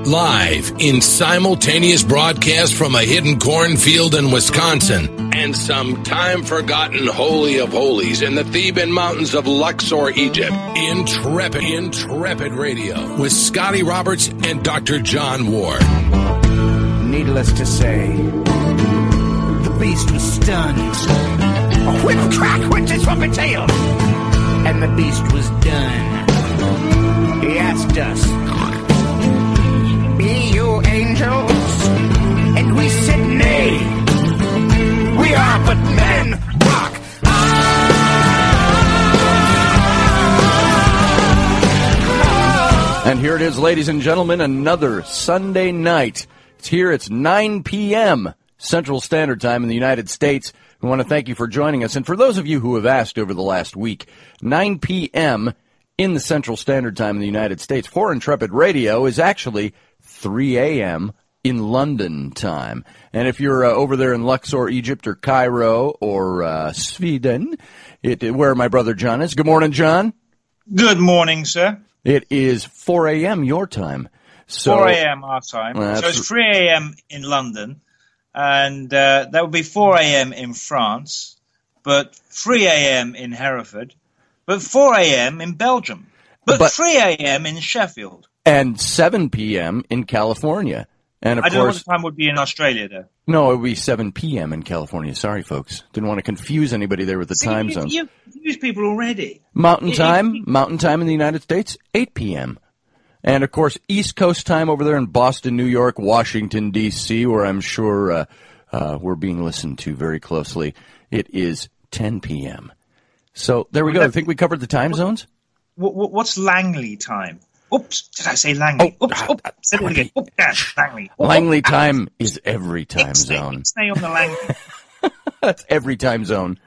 Live in simultaneous broadcast from a hidden cornfield in Wisconsin and some time-forgotten Holy of Holies in the Theban mountains of Luxor, Egypt. Intrepid Radio with Scotty Roberts and Dr. John Ward. Needless to say, the beast was stunned. A whip crack went his trumpet tail, and the beast was done. He asked us, "Be you angels?" And we said, "Nay, we are but men, rock." And here it is, ladies and gentlemen, another Sunday night. It's here, it's 9 p.m. Central Standard Time in the United States. We want to thank you for joining us. And for those of you who have asked over the last week, 9 p.m. in the Central Standard Time in the United States for Intrepid Radio is actually 3 a.m. in London time. And if you're over there in Luxor, Egypt, or Cairo, or Sweden, where my brother John is. Good morning, John. Good morning, sir. It is 4 a.m. your time. So, 4 a.m. our time. So it's 3 a.m. in London, and that would be 4 a.m. in France, but 3 a.m. in Hereford, but 4 a.m. in Belgium, but 3 a.m. in Sheffield. And 7 p.m. in California. And of I don't know what course, the time would be in Australia, though. No, it would be 7 p.m. in California. Sorry, folks. Didn't want to confuse anybody there with the time zone. You've confused people already. Mountain time in the United States, 8 p.m. And, of course, East Coast time over there in Boston, New York, Washington, D.C., where I'm sure we're being listened to very closely. It is 10 p.m. So there we go. I think we covered the time zones. What's Langley time? Oops, did I say Langley? Oops, said it again. Oops, Langley. Langley time is every time zone. Stay on the Langley. That's every time zone.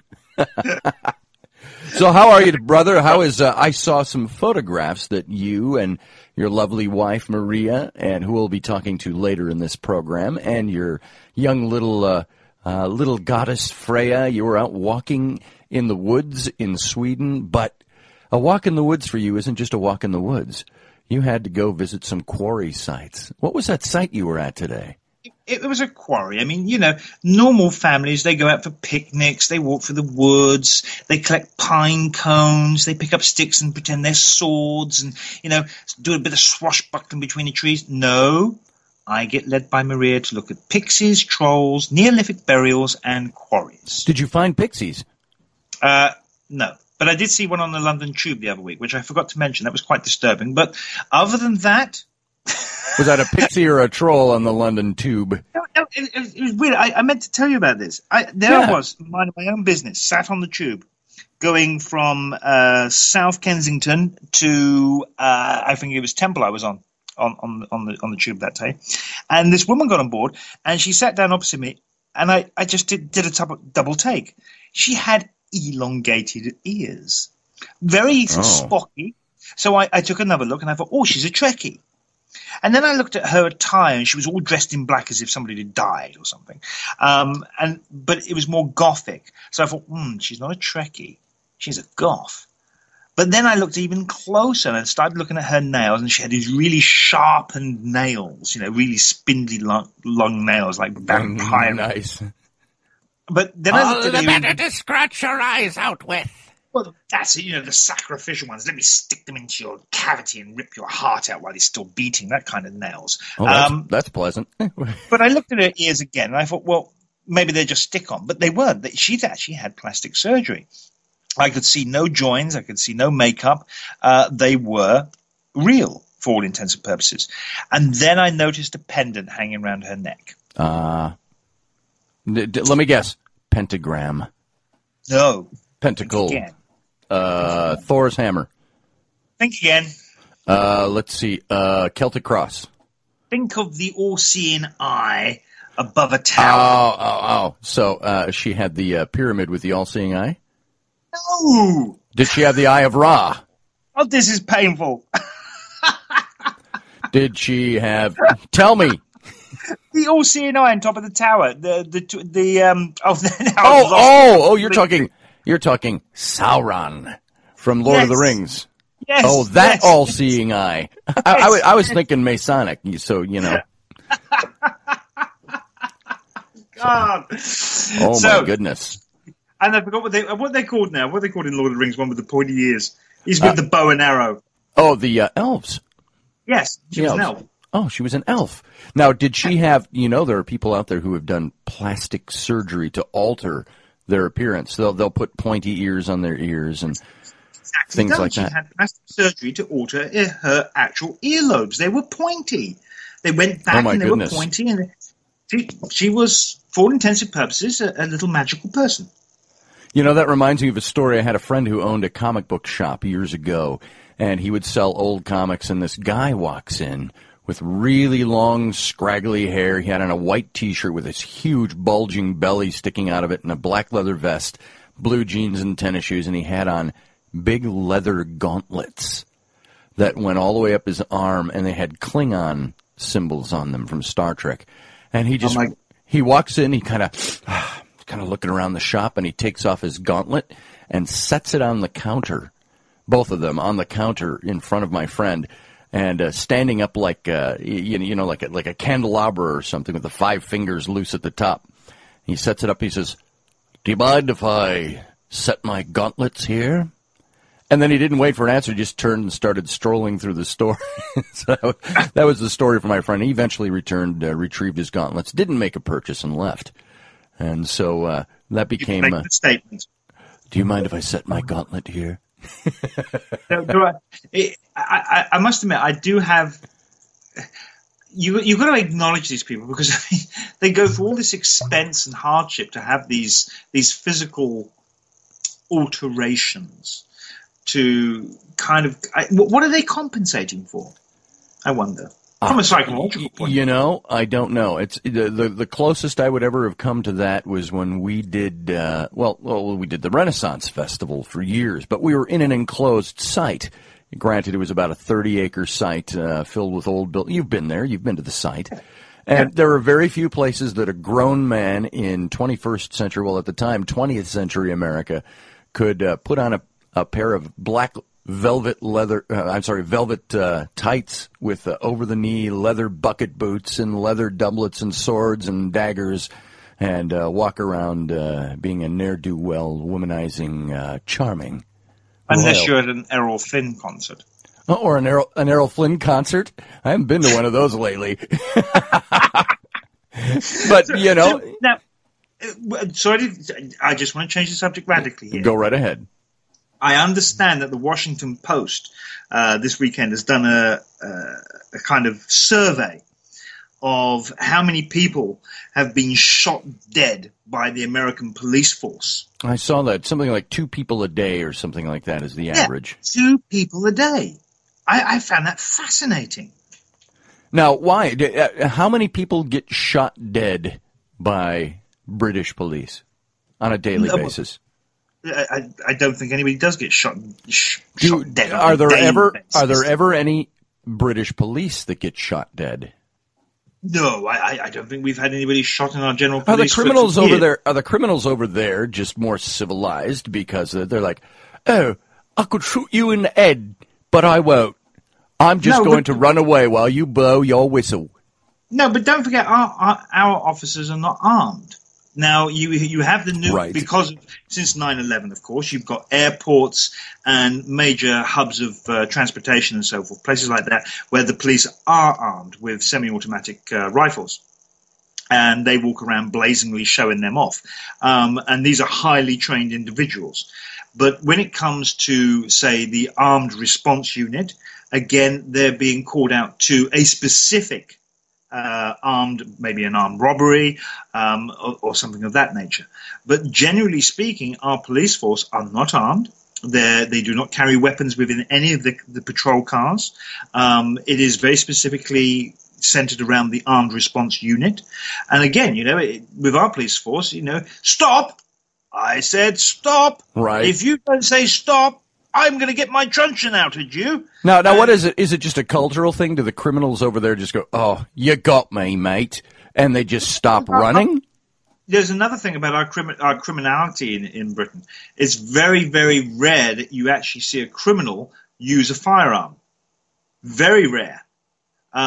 So how are you, brother? How is, I saw some photographs that you and your lovely wife, Maria, and who we'll be talking to later in this program, and your young little goddess, Freya, you were out walking in the woods in Sweden, but a walk in the woods for you isn't just a walk in the woods. You had to go visit some quarry sites. What was that site you were at today? It was a quarry. I mean, normal families, they go out for picnics, they walk through the woods, they collect pine cones, they pick up sticks and pretend they're swords and, do a bit of swashbuckling between the trees. No, I get led by Maria to look at pixies, trolls, Neolithic burials, and quarries. Did you find pixies? No. But I did see one on the London Tube the other week, which I forgot to mention. That was quite disturbing. But other than that... Was that a pixie or a troll on the London Tube? No, it was weird. I meant to tell you about this. I was, minding my own business, sat on the Tube, going from South Kensington to, I think it was Temple I was on the Tube that day. And this woman got on board, and she sat down opposite me, and I just did a double take. She had elongated ears, very spocky. So I took another look and I thought, oh, she's a Trekkie. And then I looked at her attire and she was all dressed in black as if somebody had died or something. But it was more gothic. So I thought, she's not a Trekkie, she's a goth. But then I looked even closer and I started looking at her nails, and she had these really sharpened nails, really spindly long nails like vampire. Nice. But then I looked at the better to scratch your eyes out with. Well, that's it, the sacrificial ones. Let me stick them into your cavity and rip your heart out while it's still beating, that kind of nails. Oh, that's pleasant. But I looked at her ears again, and I thought, well, maybe they're just stick-on. But they weren't. She'd actually had plastic surgery. I could see no joints. I could see no makeup. They were real, for all intents and purposes. And then I noticed a pendant hanging around her neck. Let me guess. Pentagram. No. Pentacle. Think again. Thor's hammer. Think again. Let's see. Celtic cross. Think of the all-seeing eye above a tower. Oh. So she had the pyramid with the all-seeing eye? No. Did she have the eye of Ra? Oh, this is painful. Did she have... Tell me. The all-seeing eye on top of the tower. You're talking Sauron from Lord of the Rings. Yes. Oh, that yes. all-seeing eye. I was thinking Masonic, so, you know. God. Oh, So, my goodness. And I forgot what they called now. What are they called in Lord of the Rings? One with the pointy ears. He's with the bow and arrow. Oh, the elves. Yes, she was an elf. Oh, she was an elf. Now, did she have, there are people out there who have done plastic surgery to alter their appearance. They'll put pointy ears on their ears and things like that. She had plastic surgery to alter her actual earlobes. They were pointy. They went back and they were pointy. And she was, for all intents and purposes, a little magical person. That reminds me of a story. I had a friend who owned a comic book shop years ago, and he would sell old comics, and this guy walks in with really long, scraggly hair. He had on a white T-shirt with this huge, bulging belly sticking out of it and a black leather vest, blue jeans and tennis shoes, and he had on big leather gauntlets that went all the way up his arm, and they had Klingon symbols on them from Star Trek. And he walks in, he kind of looking around the shop, and he takes off his gauntlet and sets it on the counter, both of them on the counter in front of my friend, and standing up like like a candelabra or something with the 5 fingers loose at the top. He sets it up. He says, "Do you mind if I set my gauntlets here?" And then he didn't wait for an answer. He just turned and started strolling through the store. So that was the story for my friend. He eventually returned, retrieved his gauntlets, didn't make a purchase, and left. And so that became a statement. Do you mind if I set my gauntlet here? I must admit, I do have. You've got to acknowledge these people because they go through all this expense and hardship to have these physical alterations to kind of. What are they compensating for? I wonder. From a psychological point of view. I don't know. It's the closest I would ever have come to that was when we did we did the Renaissance Festival for years, but we were in an enclosed site. Granted, it was about a 30-acre site filled with old buildings. You've been there. You've been to the site. And there are very few places that a grown man in 21st century, well, at the time, 20th century America, could put on a pair of black velvet tights with over-the-knee leather bucket boots and leather doublets and swords and daggers and walk around being a ne'er-do-well, womanizing, charming. Unless you're at an Errol Flynn concert. Or an Errol Flynn concert. I haven't been to one of those lately. But, Now, sorry, I just want to change the subject radically here. Go right ahead. I understand that the Washington Post this weekend has done a kind of survey of how many people have been shot dead by the American police force. I saw that. Something like 2 people a day or something like that is the average. 2 people a day. I found that fascinating. Now, why? How many people get shot dead by British police on a daily basis? I don't think anybody does get shot dead. Are there ever any British police that get shot dead? No, I don't think we've had anybody shot in our general police. Are the criminals over there just more civilized because they're like, oh, I could shoot you in the head, but I won't. I'm just going to run away while you blow your whistle. No, but don't forget, our officers are not armed. Now, you have the new, right. Because since 9/11, of course, you've got airports and major hubs of transportation and so forth, places like that, where the police are armed with semi-automatic rifles. And they walk around blazingly showing them off. And these are highly trained individuals. But when it comes to, say, the armed response unit, again, they're being called out to a specific maybe an armed robbery or something of that nature. But generally speaking, our police force are not armed. They do not carry weapons within any of the patrol cars. It is very specifically centered around the armed response unit. And again, with our police force, stop! I said stop! Right. If you don't say stop, I'm going to get my truncheon out at you. Now, what is it? Is it just a cultural thing? Do the criminals over there just go, oh, you got me, mate, and they just stop running? There's another thing about our criminality in Britain. It's very, very rare that you actually see a criminal use a firearm. Very rare. Take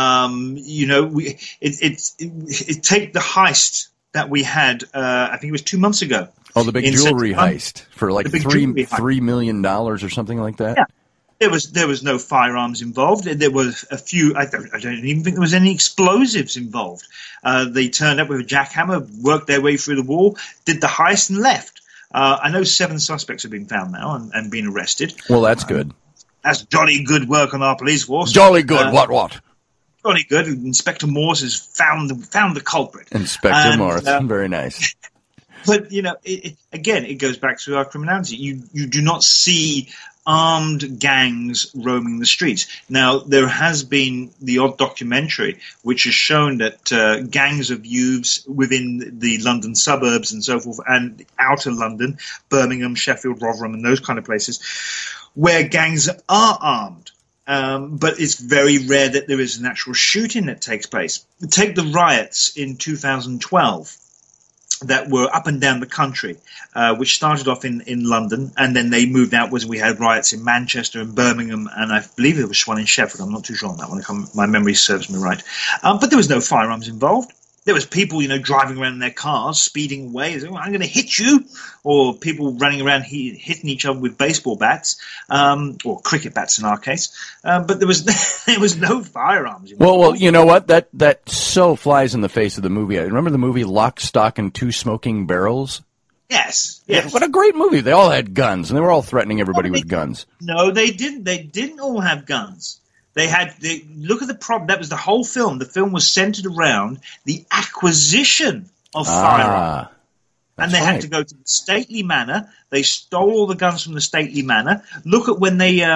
the heist that we had. I think it was 2 months ago. Oh, the big jewelry heist for like $3 million or something like that. Yeah. There was no firearms involved. There was a few. I don't even think there was any explosives involved. They turned up with a jackhammer, worked their way through the wall, did the heist, and left. I know 7 suspects have been found now and been arrested. Well, that's good. That's jolly good work on our police force. Jolly good. What? Jolly good. Inspector Morse has found the culprit. Inspector Morse. Very nice. But it goes back to our criminality. You do not see armed gangs roaming the streets. Now, there has been the odd documentary which has shown that gangs of youths within the London suburbs and so forth, and outer London, Birmingham, Sheffield, Rotherham, and those kind of places, where gangs are armed. But it's very rare that there is an actual shooting that takes place. Take the riots in 2012. That were up and down the country, which started off in London, and then they moved outwards. We had riots in Manchester and Birmingham, and I believe there was one in Sheffield. I'm not too sure on that one. My memory serves me right. But there was no firearms involved. There was people, driving around in their cars, speeding away. Saying, I'm going to hit you. Or people running around hitting each other with baseball bats, or cricket bats in our case. But there was no firearms involved. Well, you know what? That so flies in the face of the movie. Remember the movie Lock, Stock, and Two Smoking Barrels? Yes. Yeah, what a great movie. They all had guns, and they were all threatening everybody with guns. No, they didn't. They didn't all have guns. Look at the problem. That was the whole film. The film was centered around the acquisition of firearms. And they had to go to the Stately Manor. They stole all the guns from the Stately Manor. Look at when they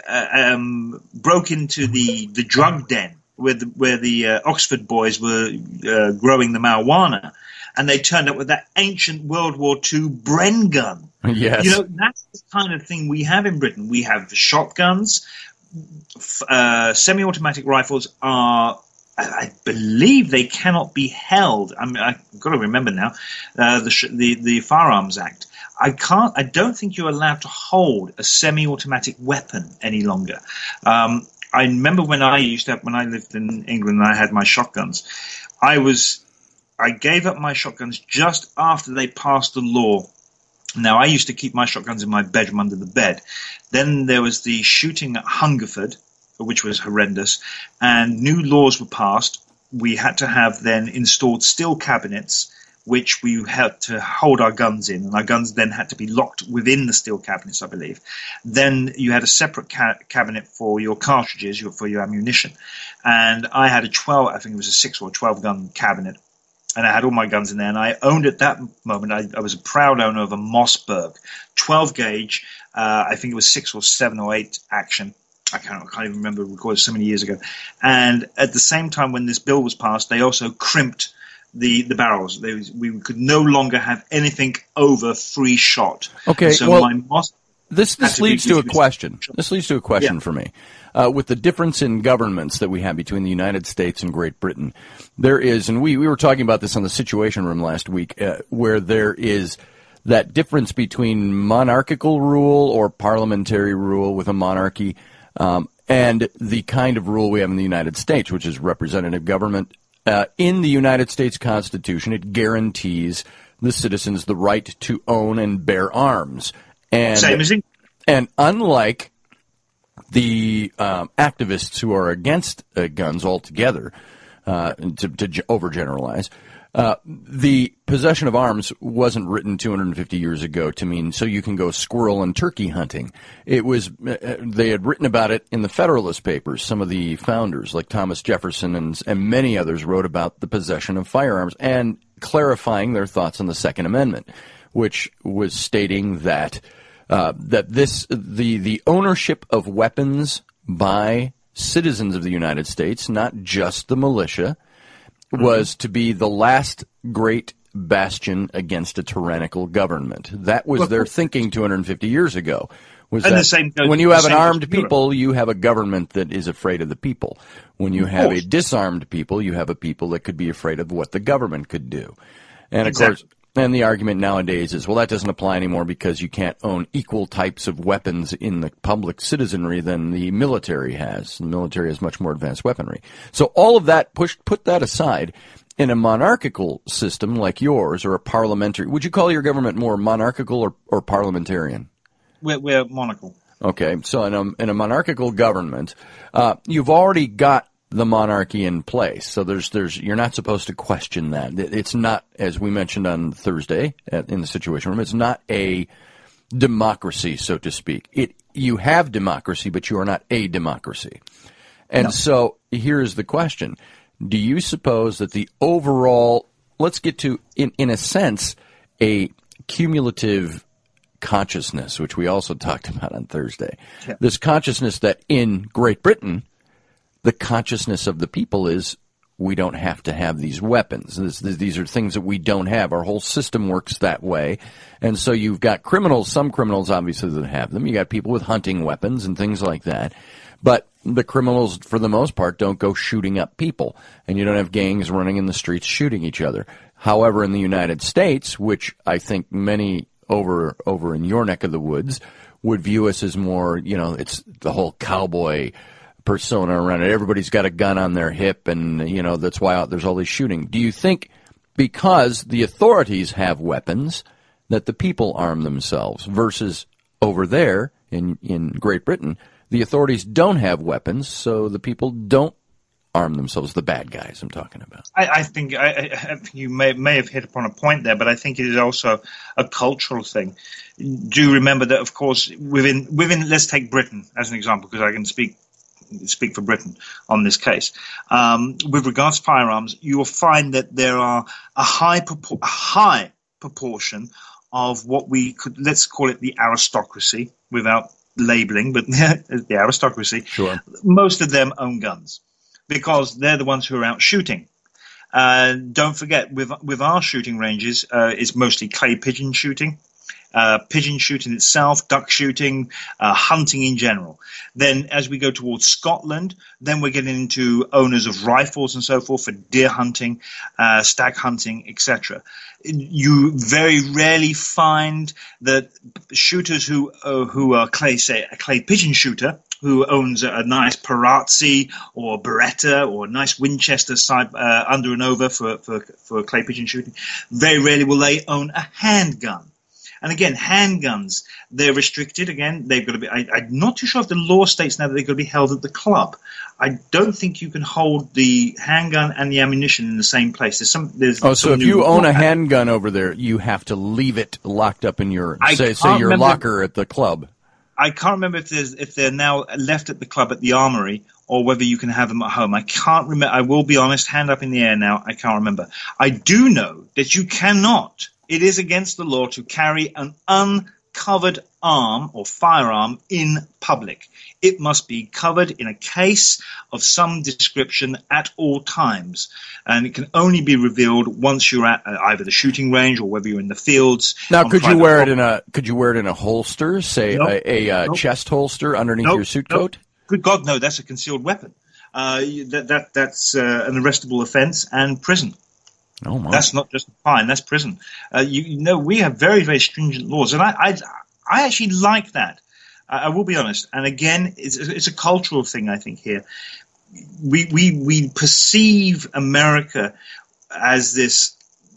broke into the drug den where the Oxford boys were growing the marijuana. And they turned up with that ancient World War II Bren gun. Yes. That's the kind of thing we have in Britain. We have the shotguns. Semi-automatic rifles are, I believe, they cannot be held. I've got to remember now the Firearms Act. I don't think you're allowed to hold a semi-automatic weapon any longer. I remember when I lived in England and I had my shotguns. I gave up my shotguns just after they passed the law. Now, I used to keep my shotguns in my bedroom under the bed. Then there was the shooting at Hungerford, which was horrendous, and new laws were passed. We had to have then installed steel cabinets, which we had to hold our guns in, and our guns then had to be locked within the steel cabinets, I believe. Then you had a separate cabinet for your cartridges, for your ammunition. And I had I think it was a 6 or 12 gun cabinet. And I had all my guns in there, and I owned at that moment. I was a proud owner of a Mossberg 12 gauge. I think it was 6 or 7 or 8 action. I can't even remember. Recorded so many years ago. And at the same time, when this bill was passed, they also crimped the barrels. We could no longer have anything over 3 shot. Okay. And so my Moss. This leads to a question. This leads to a question for me. With the difference in governments that we have between the United States and Great Britain, there is, and we were talking about this on the Situation Room last week, where there is that difference between monarchical rule or parliamentary rule with a monarchy and the kind of rule we have in the United States, which is representative government. In the United States Constitution, it guarantees the citizens the right to own and bear arms. And, same as England. And unlike the activists who are against guns altogether, to overgeneralize, the possession of arms wasn't written 250 years ago to mean so you can go squirrel and turkey hunting. It was they had written about it in the Federalist Papers. Some of the founders, like Thomas Jefferson and many others, wrote about the possession of firearms and clarifying their thoughts on the Second Amendment, which was stating that the ownership of weapons by citizens of the United States, not just the militia, was to be the last great bastion against a tyrannical government. That was their thinking 250 years ago. Was and that the same goes, when you have an same armed people, you have a government that is afraid of the people. When you have a disarmed people, you have a people that could be afraid of what the government could do. And exactly. Of course, And the argument nowadays is, well, that doesn't apply anymore because you can't own equal types of weapons in the public citizenry than the military has. The military has much more advanced weaponry. So all of that, put that aside. In a monarchical system like yours, or a parliamentary, would you call your government more monarchical or parliamentarian? We're monarchical. Okay, so in a monarchical government, you've already got the monarchy in place. So you're not supposed to question that. It's not, as we mentioned on Thursday in the Situation Room, it's not a democracy, so to speak. You have democracy, but you are not a democracy. And so here's the question. Do you suppose that the overall, let's get to, in a sense, a cumulative consciousness, which we also talked about on Thursday, this consciousness that in Great Britain, the consciousness of the people is we don't have to have these weapons. These are things that we don't have. Our whole system works that way. And so you've got criminals, some criminals obviously that have them. You got people with hunting weapons and things like that. But the criminals, for the most part, don't go shooting up people. And you don't have gangs running in the streets shooting each other. However, in the United States, which I think many over in your neck of the woods would view us as more, it's the whole cowboy persona around it. Everybody's got a gun on their hip, and that's why there's all this shooting. Do you think because the authorities have weapons that the people arm themselves versus over there in Great Britain, the authorities don't have weapons, so the people don't arm themselves, the bad guys I'm talking about? I think you may have hit upon a point there, but I think it is also a cultural thing. Do remember that, of course, within let's take Britain as an example, because I can speak for Britain on this case. With regards to firearms, you will find that there are a high proportion of what we could, let's call it the aristocracy, without labeling, but the aristocracy. Sure. Most of them own guns because they're the ones who are out shooting. Don't forget, with our shooting ranges, it's mostly clay pigeon shooting. Pigeon shooting itself, duck shooting, hunting in general. Then as we go towards Scotland, then we're getting into owners of rifles and so forth for deer hunting, stag hunting, etc. You very rarely find that shooters who are a clay pigeon shooter who owns a nice Perazzi or Beretta or a nice Winchester side under and over for clay pigeon shooting, very rarely will they own a handgun. And again, handguns, they're restricted. Again, they've got to be. I'm not too sure if the law states now that they've got to be held at the club. I don't think you can hold the handgun and the ammunition in the same place. So if you own a handgun over there, you have to leave it locked up in your your locker at the club. I can't remember if they're now left at the club at the Armory or whether you can have them at home. I can't remember. I will be honest, hand up in the air now. I can't remember. I do know that you cannot. It is against the law to carry an uncovered arm or firearm in public. It must be covered in a case of some description at all times. And it can only be revealed once you're at either the shooting range or whether you're in the fields. Now, could you wear it in a holster, say a chest holster underneath your suit coat? Good God, no, that's a concealed weapon. That's an arrestable offense and prison. Oh my. That's not just a fine, that's prison. We have very, very stringent laws, and I actually like that. I will be honest. And again, it's a cultural thing, I think, here. We perceive America as this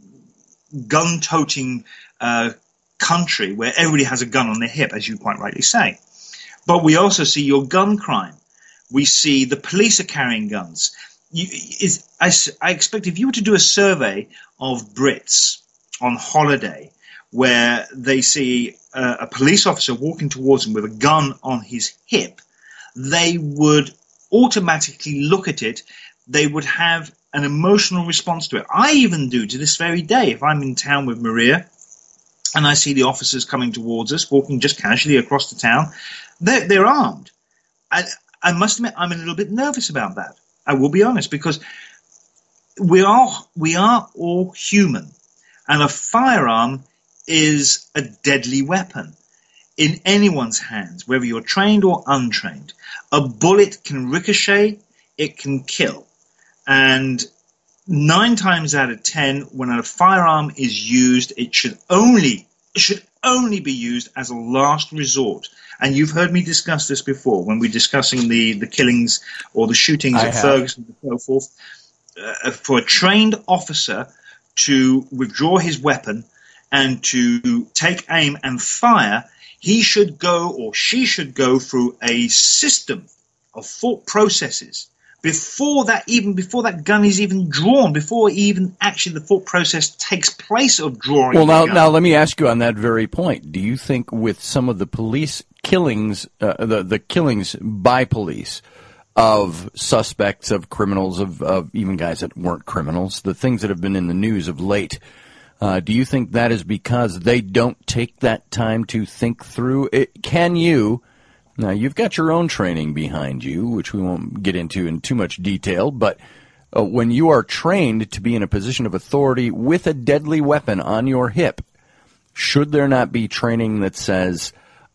gun-toting country where everybody has a gun on their hip, as you quite rightly say. But we also see your gun crime. We see the police are carrying guns. I expect if you were to do a survey of Brits on holiday where they see a police officer walking towards them with a gun on his hip, they would automatically look at it. They would have an emotional response to it. I even do to this very day. If I'm in town with Maria and I see the officers coming towards us, walking just casually across the town, they're armed. I must admit I'm a little bit nervous about that. I will be honest, because we are all human, and a firearm is a deadly weapon in anyone's hands, whether you're trained or untrained. A bullet can ricochet, it can kill, and 9 times out of 10, when a firearm is used, it should only be used as a last resort. And you've heard me discuss this before when we're discussing the killings or the shootings at Ferguson and so forth. For a trained officer to withdraw his weapon and to take aim and fire, he should go or she should go through a system of thought processes before that gun is even drawn, before even actually the thought process takes place of drawing. Well, now let me ask you on that very point. Do you think with some of the police killings, the killings by police of suspects, of criminals, of even guys that weren't criminals, the things that have been in the news of late, do you think that is because they don't take that time to think through it? Can you? Now, you've got your own training behind you, which we won't get into in too much detail, but when you are trained to be in a position of authority with a deadly weapon on your hip, should there not be training that says,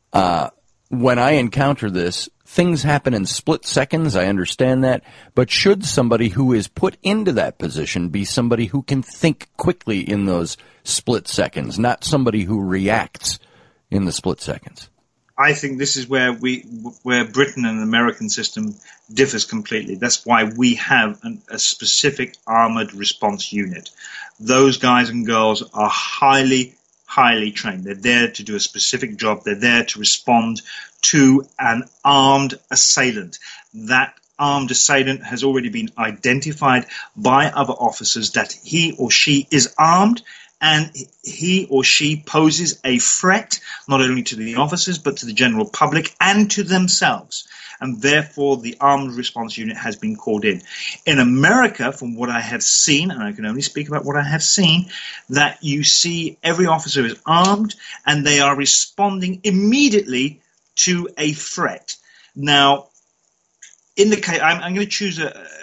when I encounter this, things happen in split seconds, I understand that, but should somebody who is put into that position be somebody who can think quickly in those split seconds, not somebody who reacts in the split seconds? I think this is where Britain and the American system differs completely. That's why we have a specific armored response unit. Those guys and girls are highly trained. They're there to do a specific job. They're there to respond to an armed assailant. That armed assailant has already been identified by other officers that he or she is armed, and he or she poses a threat not only to the officers but to the general public and to themselves. And therefore, the armed response unit has been called in. In America, from what I have seen, and I can only speak about what I have seen, that you see every officer is armed and they are responding immediately to a threat. Now, in the case, I'm going to choose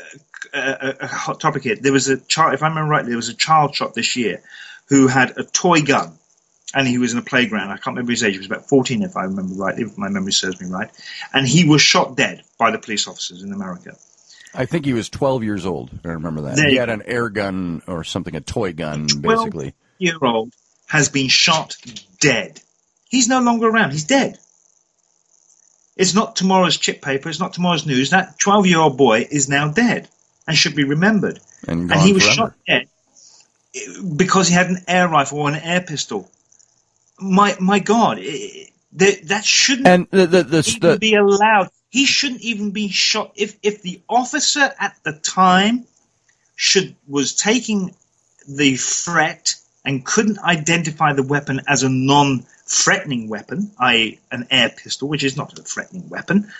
a hot topic here. There was a child, if I remember rightly, there was a child shot this year who had a toy gun, and he was in a playground. I can't remember his age. He was about 14, if I remember rightly, if my memory serves me right. And he was shot dead by the police officers in America. I think he was 12 years old. I remember that. He had an air gun or something, a toy gun, basically. 12-year-old has been shot dead. He's no longer around. He's dead. It's not tomorrow's chip paper. It's not tomorrow's news. That 12-year-old boy is now dead and should be remembered. And he was forever. shot dead because he had an air rifle or an air pistol. My God, that shouldn't even be allowed. He shouldn't even be shot. If the officer at the time was taking the threat and couldn't identify the weapon as a non-threatening weapon, i.e. an air pistol, which is not a threatening weapon,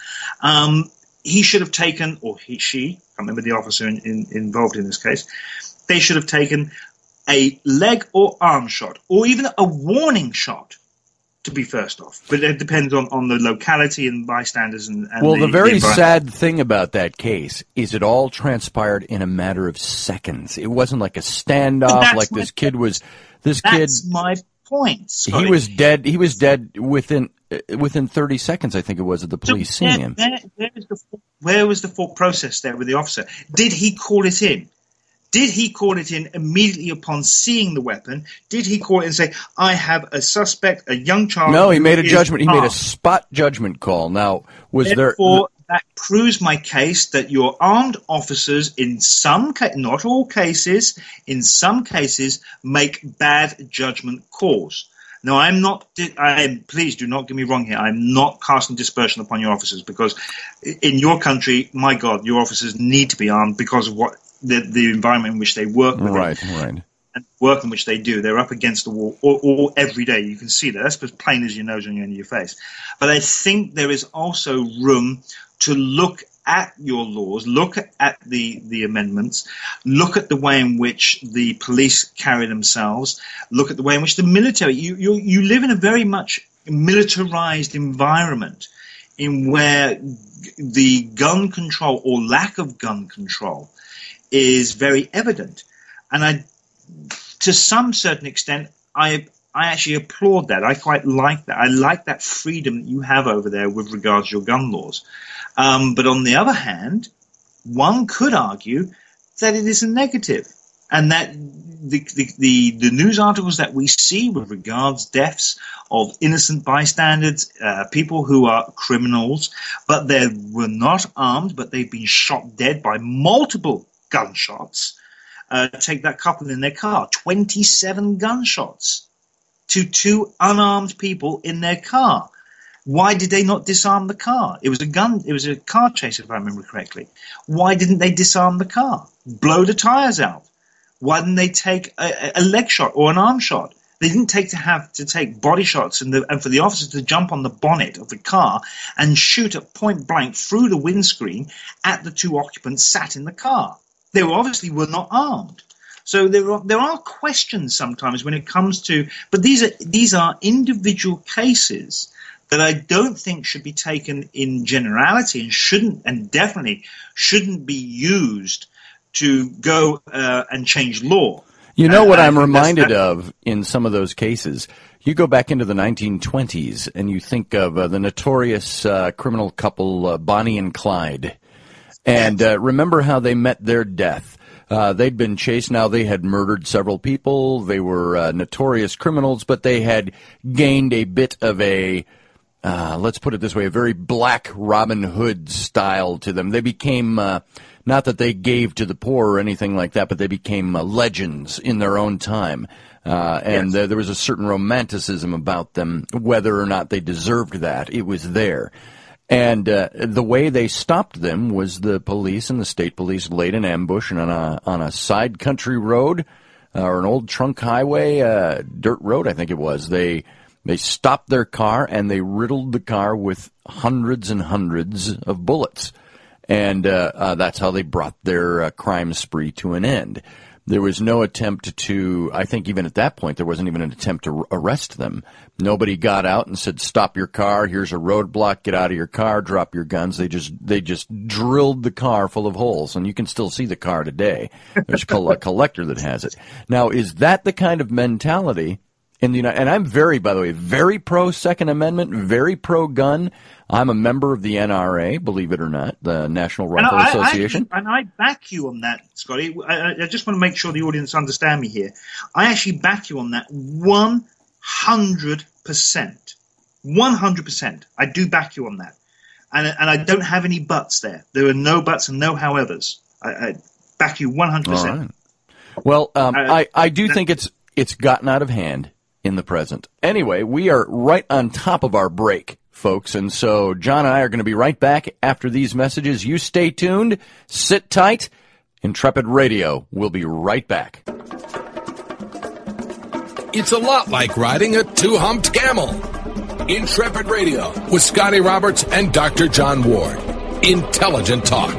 he should have taken, or she, I can't remember the officer involved in this case, they should have taken a leg or arm shot, or even a warning shot, to be first off. But it depends on the locality and bystanders. Well, the very sad thing about that case is it all transpired in a matter of seconds. It wasn't like a standoff, like this kid was. That's my point, Scotty. He was dead. He was dead within 30 seconds, I think it was, of the police seeing him. Where was the thought process there with the officer? Did he call it in? Did he call it in immediately upon seeing the weapon? Did he call it and say, I have a suspect, a young child? No, he made a judgment. He made a spot judgment call. Now, Therefore, that proves my case that your armed officers, in some cases, not all cases, in some cases, make bad judgment calls. Now, please do not get me wrong here. I'm not casting dispersion upon your officers, because in your country, my God, your officers need to be armed because of what the environment in which they work with, right, and work in which they do. They're up against the wall all every day. You can see that. That's as plain as your nose on your end of your face. But I think there is also room to look at your laws, look at the amendments, look at the way in which the police carry themselves, look at the way in which the military. You live in a very much militarized environment in where the gun control or lack of gun control is very evident. And to some certain extent, I actually applaud that. I quite like that. I like that freedom that you have over there with regards to your gun laws. But on the other hand, one could argue that it is a negative. And that the news articles that we see with regards deaths of innocent bystanders, people who are criminals, but they were not armed, but they've been shot dead by multiple gunshots. Take that couple in their car, 27 gunshots to 2 unarmed people in their car. Why did they not disarm the car? It was a car chase, if I remember correctly. Why didn't they disarm the car? Blow the tires out. Why didn't they take a leg shot or an arm shot? They didn't have to take body shots and for the officers to jump on the bonnet of the car and shoot at point blank through the windscreen at the 2 occupants sat in the car. They obviously were not armed. So there are questions sometimes when it comes to, but these are individual cases that I don't think should be taken in generality and definitely shouldn't be used to go and change law. You know what I'm reminded of in some of those cases? You go back into the 1920s and you think of the notorious criminal couple Bonnie and Clyde. And remember how they met their death. They'd been chased. Now, they had murdered several people. They were notorious criminals, but they had gained a bit of a, let's put it this way, a very black Robin Hood style to them. They became, not that they gave to the poor or anything like that, but they became legends in their own time. And there was a certain romanticism about them, whether or not they deserved that. It was there. And the way they stopped them was the police and the state police laid an ambush on a side country road or an old trunk highway, dirt road, I think it was. They stopped their car and they riddled the car with hundreds and hundreds of bullets. And that's how they brought their crime spree to an end. There was no attempt to, I think even at that point, there wasn't even an attempt to arrest them. Nobody got out and said, stop your car, here's a roadblock, get out of your car, drop your guns. They just drilled the car full of holes, and you can still see the car today. There's a collector that has it. Now, is that the kind of mentality in the United, and I'm by the way, very pro Second Amendment, very pro gun. I'm a member of the NRA, believe it or not, the National Rifle Association. And I back you on that, Scotty. I just want to make sure the audience understand me here. I actually back you on that 100%. 100%. I do back you on that. And I don't have any buts there. There are no buts and no howevers. I back you 100%. All right. Well, I do think it's gotten out of hand in the present. Anyway, we are right on top of our break, folks, and so John and I are going to be right back after these messages. You stay tuned, sit tight. Intrepid Radio will be right back. It's a lot like riding a 2-humped camel. Intrepid Radio with Scotty Roberts and Dr. John Ward. Intelligent talk.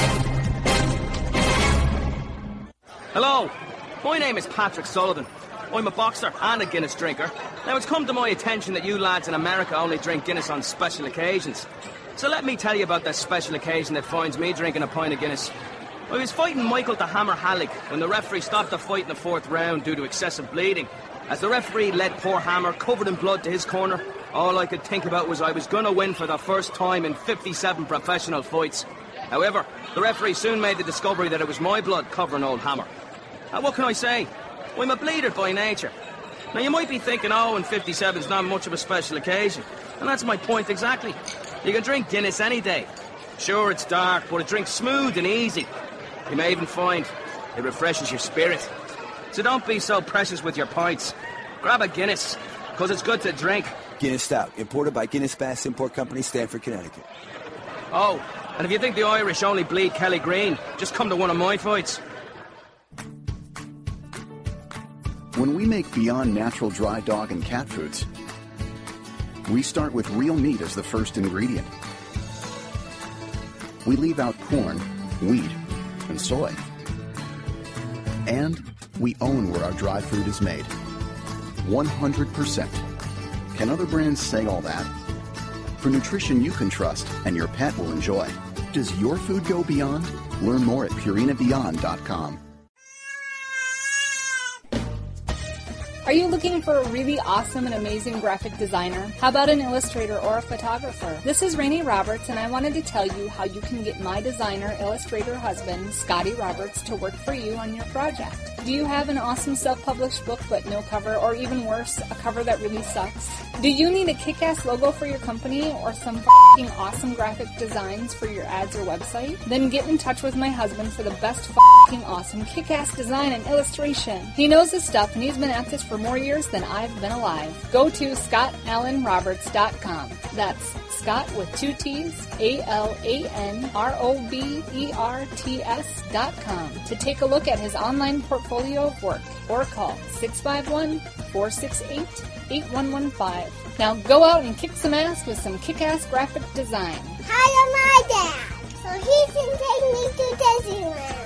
Hello, my name is Patrick Sullivan. I'm a boxer and a Guinness drinker. Now, it's come to my attention that you lads in America only drink Guinness on special occasions. So let me tell you about that special occasion that finds me drinking a pint of Guinness. I was fighting Michael the Hammer Halleck when the referee stopped the fight in the 4th round due to excessive bleeding. As the referee led poor Hammer, covered in blood, to his corner, all I could think about was I was going to win for the first time in 57 professional fights. However, the referee soon made the discovery that it was my blood covering old Hammer. And what can I say? I'm a bleeder by nature. Now, you might be thinking, in 57 is not much of a special occasion. And that's my point exactly. You can drink Guinness any day. Sure, it's dark, but it drinks smooth and easy. You may even find it refreshes your spirit. So don't be so precious with your pints. Grab a Guinness, because it's good to drink. Guinness Stout, imported by Guinness Bass Import Company, Stamford, Connecticut. Oh, and if you think the Irish only bleed Kelly Green, just come to one of my fights. When we make Beyond Natural dry dog and cat foods, we start with real meat as the first ingredient. We leave out corn, wheat, and soy. And we own where our dry food is made. 100%. Can other brands say all that? For nutrition you can trust and your pet will enjoy. Does your food go beyond? Learn more at PurinaBeyond.com. Are you looking for a really awesome and amazing graphic designer? How about an illustrator or a photographer? This is Rainey Roberts, and I wanted to tell you how you can get my designer, illustrator husband, Scotty Roberts, to work for you on your project. Do you have an awesome self-published book but no cover, or even worse, a cover that really sucks? Do you need a kick-ass logo for your company or some f***ing awesome graphic designs for your ads or website? Then get in touch with my husband for the best f***ing awesome kick-ass design and illustration. He knows his stuff, and he's been at this for more years than I've been alive. Go to ScottAllenRoberts.com. That's Scott with 2 T's, ALANROBERTS.com to take a look at his online portfolio of work, or call 651-468-8115. Now go out and kick some ass with some kick-ass graphic design. Hire my dad, so he can take me to Disneyland.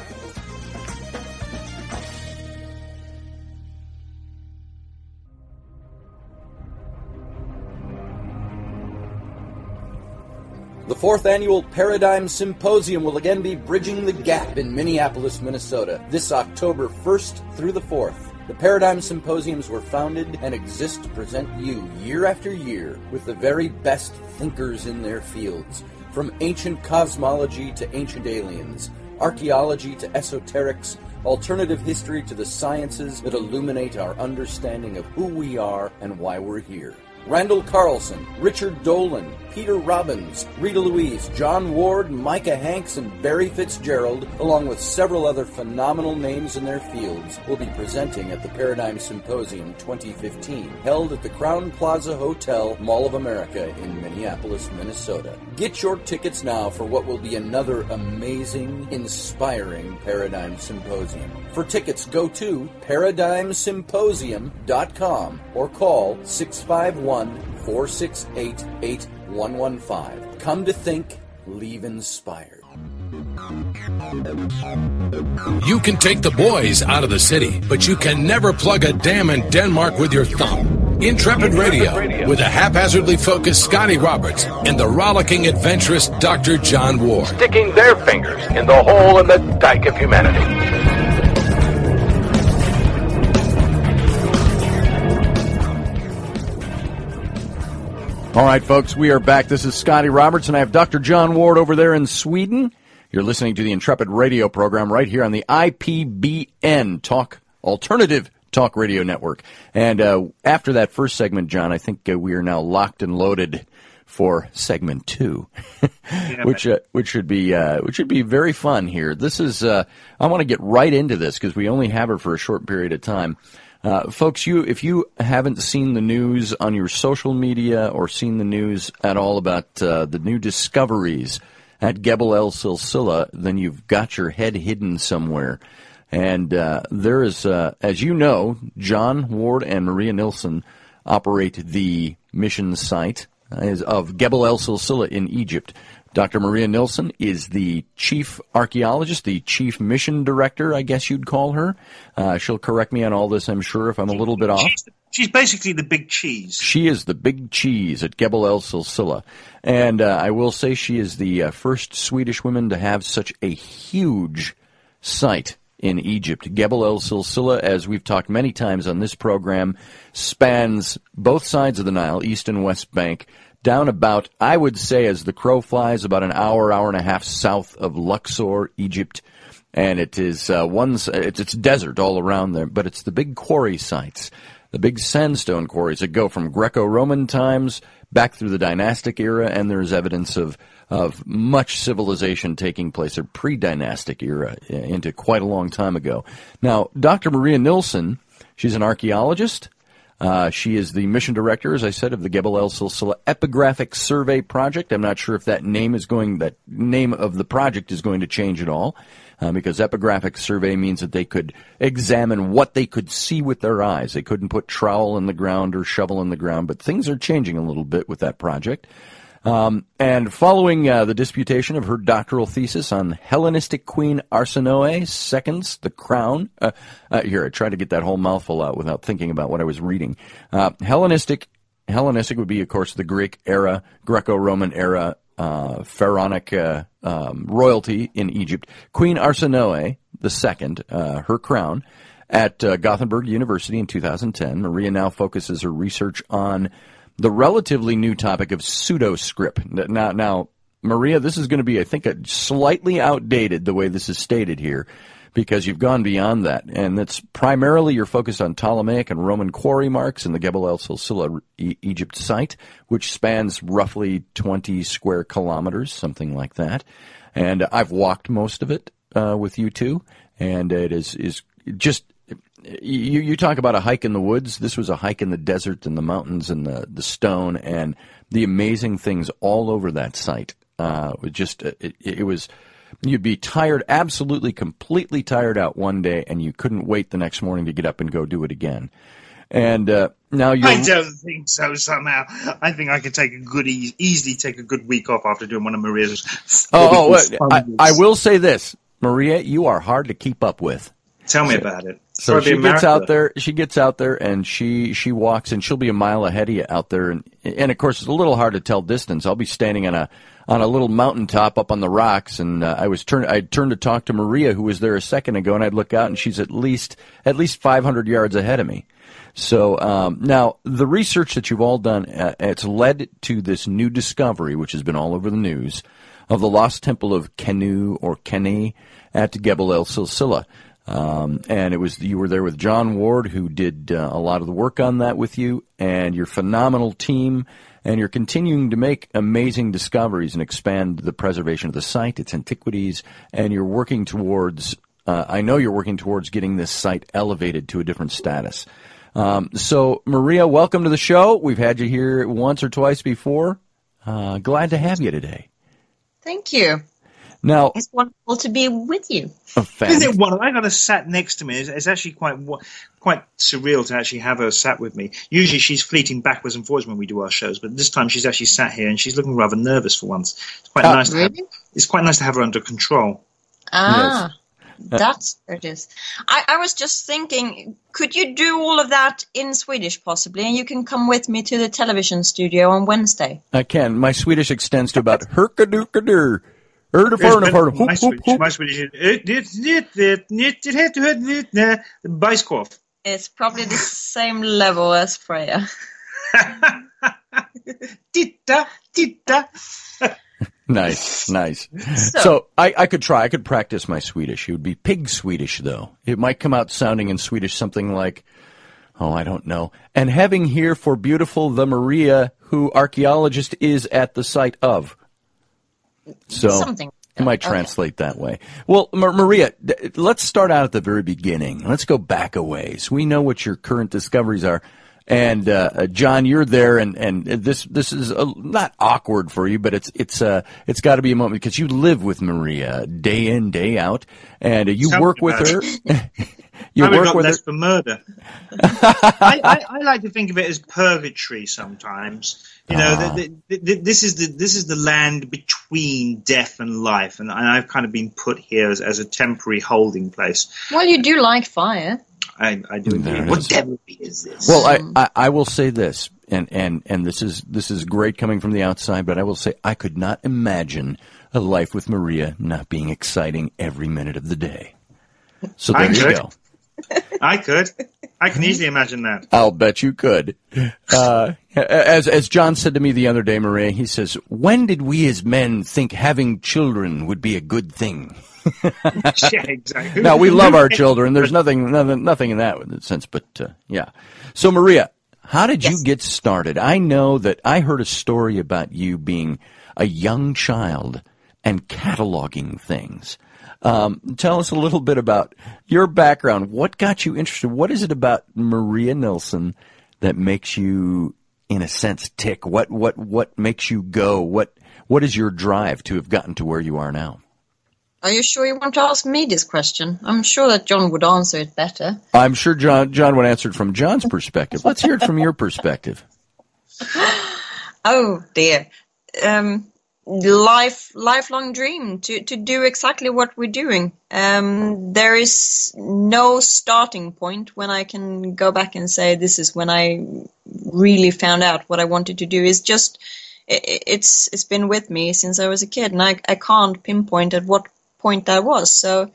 The 4th Annual Paradigm Symposium will again be bridging the gap in Minneapolis, Minnesota, this October 1st through the 4th. The Paradigm Symposiums were founded and exist to present you year after year with the very best thinkers in their fields, from ancient cosmology to ancient aliens, archaeology to esoterics, alternative history to the sciences that illuminate our understanding of who we are and why we're here. Randall Carlson, Richard Dolan, Peter Robbins, Rita Louise, John Ward, Micah Hanks, and Barry Fitzgerald, along with several other phenomenal names in their fields, will be presenting at the Paradigm Symposium 2015, held at the Crowne Plaza Hotel, Mall of America in Minneapolis, Minnesota. Get your tickets now for what will be another amazing, inspiring Paradigm Symposium. For tickets, go to ParadigmSymposium.com or call 651-468-8115. Come to think, leave inspired. You can take the boys out of the city, but you can never plug a dam in Denmark with your thumb. Intrepid Radio, with a haphazardly focused Scotty Roberts and the rollicking, adventurous Dr. John Ward, sticking their fingers in the hole in the dike of humanity. All right, folks, we are back. This is Scotty Roberts, and I have Dr. John Ward over there in Sweden. You're listening to the Intrepid Radio program right here on the IPBN Alternative Talk Radio Network. And after that first segment, John, I think we are now locked and loaded for segment 2, which should be very fun here. This is I want to get right into this because we only have her for a short period of time. Folks, if you haven't seen the news on your social media or seen the news at all about the new discoveries at Gebel El Silsila, then you've got your head hidden somewhere. And there is, as you know, John Ward and Maria Nilsson operate the mission site of Gebel El Silsila in Egypt. Dr. Maria Nilsson is the chief archaeologist, the chief mission director, I guess you'd call her. She'll correct me on all this, I'm sure, if I'm a little bit off. She's basically the big cheese. She is the big cheese at Gebel El Silsila. And I will say she is the first Swedish woman to have such a huge site in Egypt. Gebel El Silsila, as we've talked many times on this program, spans both sides of the Nile, east and west bank, down about, I would say, as the crow flies, about an hour and a half south of Luxor, Egypt. And it is it's desert all around there, but it's the big quarry sites, the big sandstone quarries that go from Greco-Roman times back through the dynastic era, and there's evidence of much civilization taking place, or pre-dynastic era, into quite a long time ago. Now, Dr. Maria Nilsson, she's an archaeologist. She is the mission director, as I said, of the Gebel El Silsila Epigraphic Survey Project. I'm not sure if that name of the project is going to change at all, because epigraphic survey means that they could examine what they could see with their eyes. They couldn't put trowel in the ground or shovel in the ground, but things are changing a little bit with that project. And following the disputation of her doctoral thesis on Hellenistic Queen Arsinoe II's The Crown, here, I tried to get that whole mouthful out without thinking about what I was reading. Hellenistic would be, of course, the Greek era, Greco-Roman era, pharaonic royalty in Egypt. Queen Arsinoe II, her crown, at Gothenburg University in 2010. Maria now focuses her research on the relatively new topic of pseudoscript. Now, Maria, this is going to be, I think, slightly outdated the way this is stated here, because you've gone beyond that. And it's primarily you're focused on Ptolemaic and Roman quarry marks in the Gebel El Silsila Egypt site, which spans roughly 20 square kilometers, something like that. And I've walked most of it with you two, and it is just... You talk about a hike in the woods. This was a hike in the desert and the mountains and the stone and the amazing things all over that site. It was, you'd be tired, absolutely, completely tired out one day, and you couldn't wait the next morning to get up and go do it again. And now you. I don't think so. Somehow, I think I could take easily take a good week off after doing one of Maria's. I will say this, Maria, you are hard to keep up with. Tell me about it. So she gets out there, and she walks, and she'll be a mile ahead of you out there, and of course it's a little hard to tell distance. I'll be standing on a little mountaintop up on the rocks, and I'd turn to talk to Maria, who was there a second ago, and I'd look out, and she's at least 500 yards ahead of me. So now the research that you've all done, it's led to this new discovery, which has been all over the news, of the lost temple of Kenu or Kene at Gebel El Silsila. And you were there with John Ward, who did a lot of the work on that with you, and your phenomenal team, and you're continuing to make amazing discoveries and expand the preservation of the site, its antiquities, and you're working towards, I know you're working towards getting this site elevated to a different status. So, Maria, welcome to the show. We've had you here once or twice before. Glad to have you today. Thank you. Now, it's wonderful to be with you. Isn't it wonderful? I got her sat next to me. It's actually quite surreal to actually have her sat with me. Usually she's fleeting backwards and forwards when we do our shows, but this time she's actually sat here and she's looking rather nervous for once. It's quite nice. Really? It's quite nice to have her under control. Ah, yes. That's where it is. I was just thinking, could you do all of that in Swedish possibly, and you can come with me to the television studio on Wednesday? I can. My Swedish extends to about herkadukadur. My Swedish bajskorv. It's probably the same level as Freya. Titta. Nice. So I could try. I could practice my Swedish. It would be pig Swedish, though. It might come out sounding in Swedish something like, I don't know. And having here for beautiful the Maria, who archaeologist is at the site of. So something. I might translate that way. Well, Maria, let's start out at the very beginning. Let's go back a ways. We know what your current discoveries are. And John, you're there, and this is not awkward for you, but it's got to be a moment because you live with Maria day in, day out, and you work with her. You work with her for murder. I like to think of it as purgatory sometimes. You know, this is the land between death and life, and I've kind of been put here as a temporary holding place. Well, you do like fire. I do indeed. What devil is this? Well, I will say this, and this is great coming from the outside, but I will say I could not imagine a life with Maria not being exciting every minute of the day. So there you go. I could. I can easily imagine that. I'll bet you could. As John said to me the other day, Maria, he says, when did we as men think having children would be a good thing? Yeah, exactly. Now, we love our children. There's nothing in that sense, but yeah. So, Maria, how did you get started? I know that I heard a story about you being a young child and cataloging things. Tell us a little bit about your background. What got you interested? What is it about Maria Nilsson that makes you, in a sense, tick? What makes you go? What is your drive to have gotten to where you are now? Are you sure you want to ask me this question? I'm sure that John would answer it better. I'm sure John would answer it from John's perspective. Let's hear it from your perspective. Oh, dear. Lifelong dream to do exactly what we're doing. There is no starting point when I can go back and say this is when I really found out what I wanted to do. It's just it's been with me since I was a kid, and I can't pinpoint at what point that was. So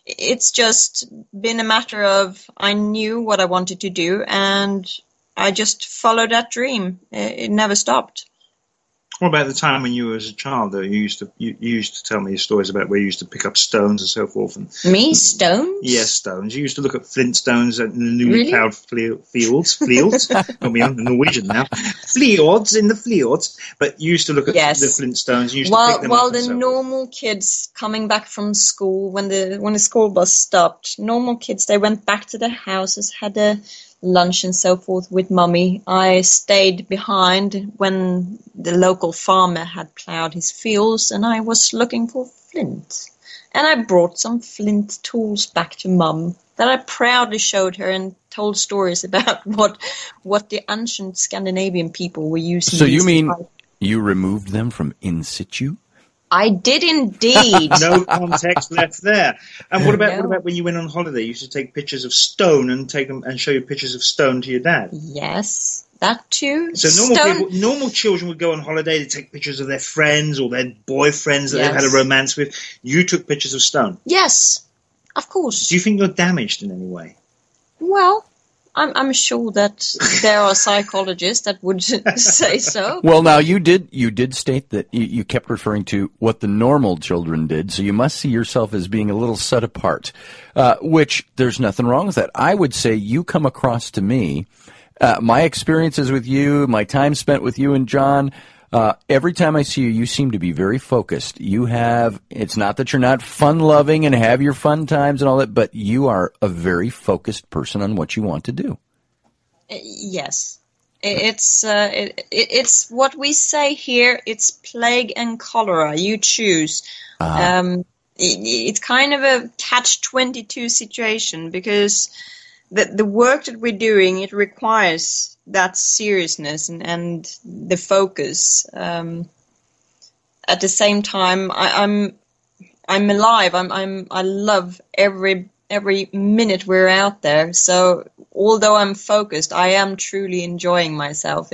it's just been a matter of I knew what I wanted to do, and I just followed that dream. It never stopped. What about the time when you were as a child, though? You used to tell me stories about where you used to pick up stones and so forth. And me, stones? Yes, stones. You used to look at flint stones in the newly ploughed fields. I'm Norwegian now. Fjords in the fjords. But you used to look at the flint stones. You used to pick them up the normal kids coming back from school, when the school bus stopped, normal kids, they went back to their houses, had a lunch and so forth with mummy. I stayed behind when the local farmer had ploughed his fields, and I was looking for flint. And I brought some flint tools back to mum that I proudly showed her and told stories about what the ancient Scandinavian people were using. So you mean you removed them from in situ? I did indeed. No context left there. And what about when you went on holiday? You used to take pictures of stone and take them and show you pictures of stone to your dad. Yes, that too. So normal children would go on holiday to take pictures of their friends or their boyfriends that they've had a romance with. You took pictures of stone. Yes, of course. Do you think you're damaged in any way? Well, I'm sure that there are psychologists that would say so. Well, now you did state that you kept referring to what the normal children did, so you must see yourself as being a little set apart, which there's nothing wrong with that. I would say you come across to me, my experiences with you, my time spent with you and John, every time I see you, you seem to be very focused. It's not that you're not fun-loving and have your fun times and all that, but you are a very focused person on what you want to do. Yes. It's what we say here, it's plague and cholera. You choose. It's kind of a catch-22 situation, because the work that we're doing, it requires that seriousness and the focus. At the same time, I'm alive. I love every minute we're out there. So although I'm focused, I am truly enjoying myself.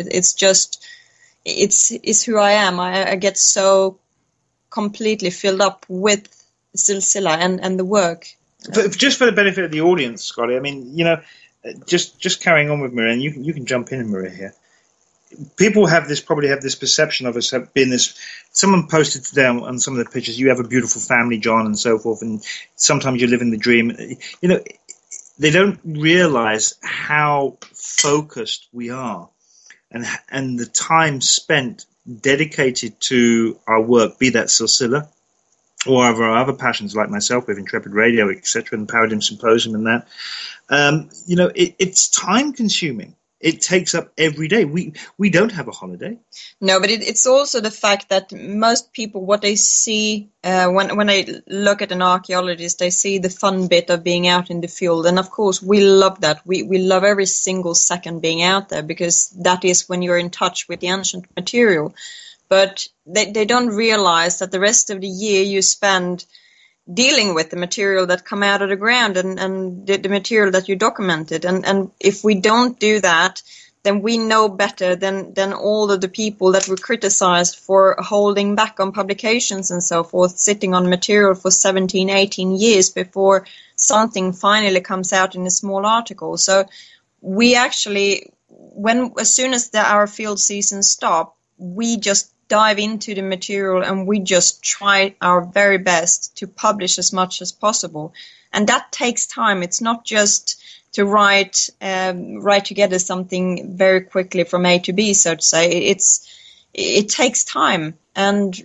It's who I am. I get so completely filled up with Silsila and the work. Just for the benefit of the audience, Scotty, I mean, just carrying on with Maria, and you can jump in, Maria, here. People probably have this perception of us being this. Someone posted today on some of the pictures, you have a beautiful family, John, and so forth, and sometimes you live in the dream. They don't realize how focused we are, and the time spent dedicated to our work, be that Silsila, or our other passions like myself with Intrepid Radio, etc., and Paradigm Symposium and that. It's time consuming. It takes up every day. We don't have a holiday. No, but it's also the fact that most people, what they see when they look at an archaeologist, they see the fun bit of being out in the field. And of course, we love that. We love every single second being out there, because that is when you're in touch with the ancient material. But they don't realize that the rest of the year you spend dealing with the material that come out of the ground and the material that you documented. And if we don't do that, then we know better than all of the people that were criticized for holding back on publications and so forth, sitting on material for 17, 18 years before something finally comes out in a small article. So we actually, as soon as our field season stop, we just dive into the material and we just try our very best to publish as much as possible. And that takes time. It's not just to write together something very quickly from A to B, so to say. It takes time. And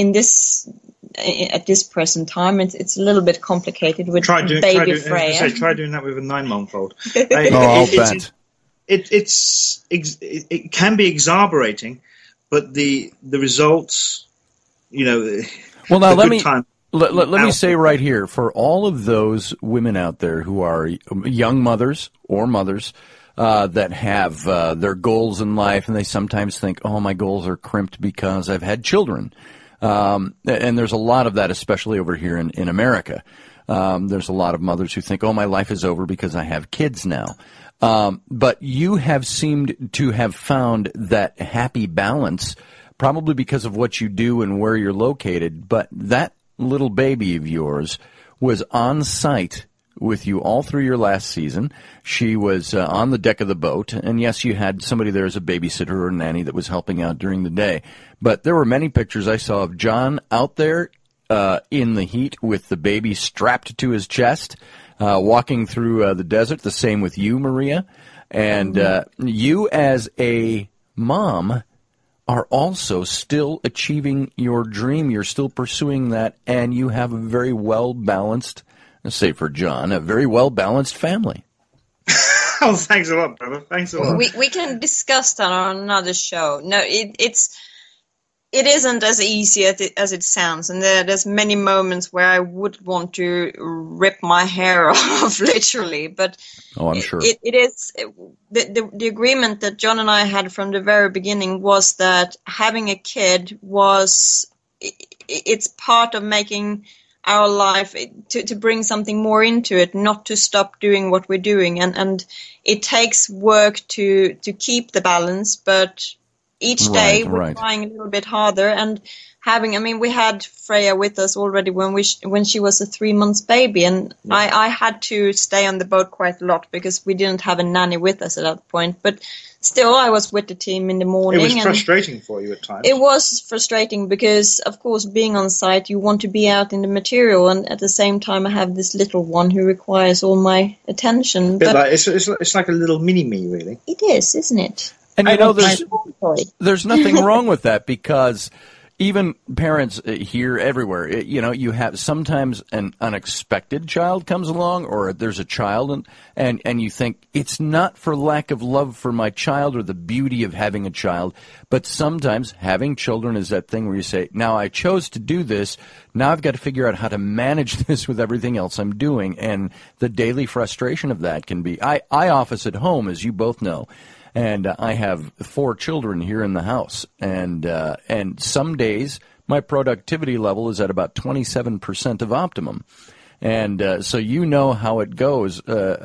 at this present time, it's a little bit complicated with baby Freya. Try doing that with a 9-month-old. I'll bet. It can be exasperating, but the results, Well, now let me say right here, for all of those women out there who are young mothers or mothers that have their goals in life, and they sometimes think, oh, my goals are crimped because I've had children. And there's a lot of that, especially over here in America. There's a lot of mothers who think, oh, my life is over because I have kids now. But you have seemed to have found that happy balance, probably because of what you do and where you're located. But that little baby of yours, was on site with you all through your last season. She was on the deck of the boat, and yes, you had somebody there as a babysitter or a nanny that was helping out during the day. But there were many pictures I saw of John out there in the heat with the baby strapped to his chest, walking through the desert. The same with you, Maria. And you as a mom are also still achieving your dream. You're still pursuing that, and you have a very well-balanced, let's say for John, a very well-balanced family. Oh, thanks a lot, brother. Thanks a lot. We can discuss that on another show. No, it isn't as easy as it sounds, and there's many moments where I would want to rip my hair off, literally. But I'm sure it is the agreement that John and I had from the very beginning was that having a kid it's part of making our life to bring something more into it, not to stop doing what we're doing, and it takes work to keep the balance, but each day we're trying a little bit harder and we had Freya with us already when she was a 3 months baby, and I had to stay on the boat quite a lot because we didn't have a nanny with us at that point, but still I was with the team in the morning. It was frustrating for you at times. It was frustrating because, of course, being on site, you want to be out in the material, and at the same time I have this little one who requires all my attention. It's like a little mini-me, really. It is, isn't it? And there's nothing wrong with that, because even parents here everywhere, you have sometimes an unexpected child comes along, or there's a child and you think it's not for lack of love for my child or the beauty of having a child, but sometimes having children is that thing where you say, now I chose to do this, now I've got to figure out how to manage this with everything else I'm doing, and the daily frustration of that can be, I office at home, as you both know. And I have 4 children here in the house, and some days my productivity level is at about 27% of optimum, and so you know how it goes.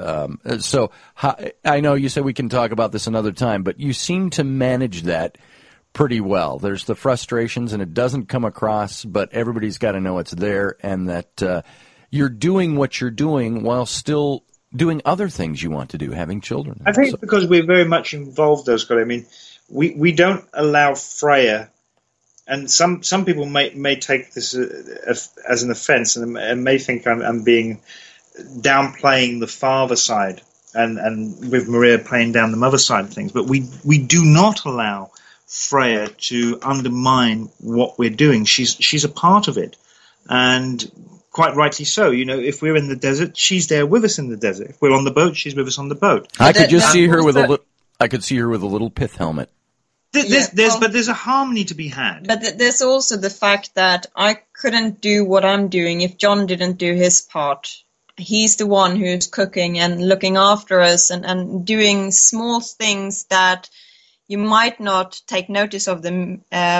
I know you said we can talk about this another time, but you seem to manage that pretty well. There's the frustrations, and it doesn't come across, but everybody's got to know it's there, and that you're doing what you're doing while still doing other things you want to do, having children. I think it's because we're very much involved, though, Scott. I mean, we don't allow Freya, and some people may take this as an offence and may think I'm being downplaying the father side, and with Maria playing down the mother side of things. But we do not allow Freya to undermine what we're doing. She's a part of it, and quite rightly so. If we're in the desert, she's there with us in the desert. If we're on the boat, she's with us on the boat. I could just see her with a little pith helmet. There's a harmony to be had. But there's also the fact that I couldn't do what I'm doing if John didn't do his part. He's the one who's cooking and looking after us and doing small things that you might not take notice of them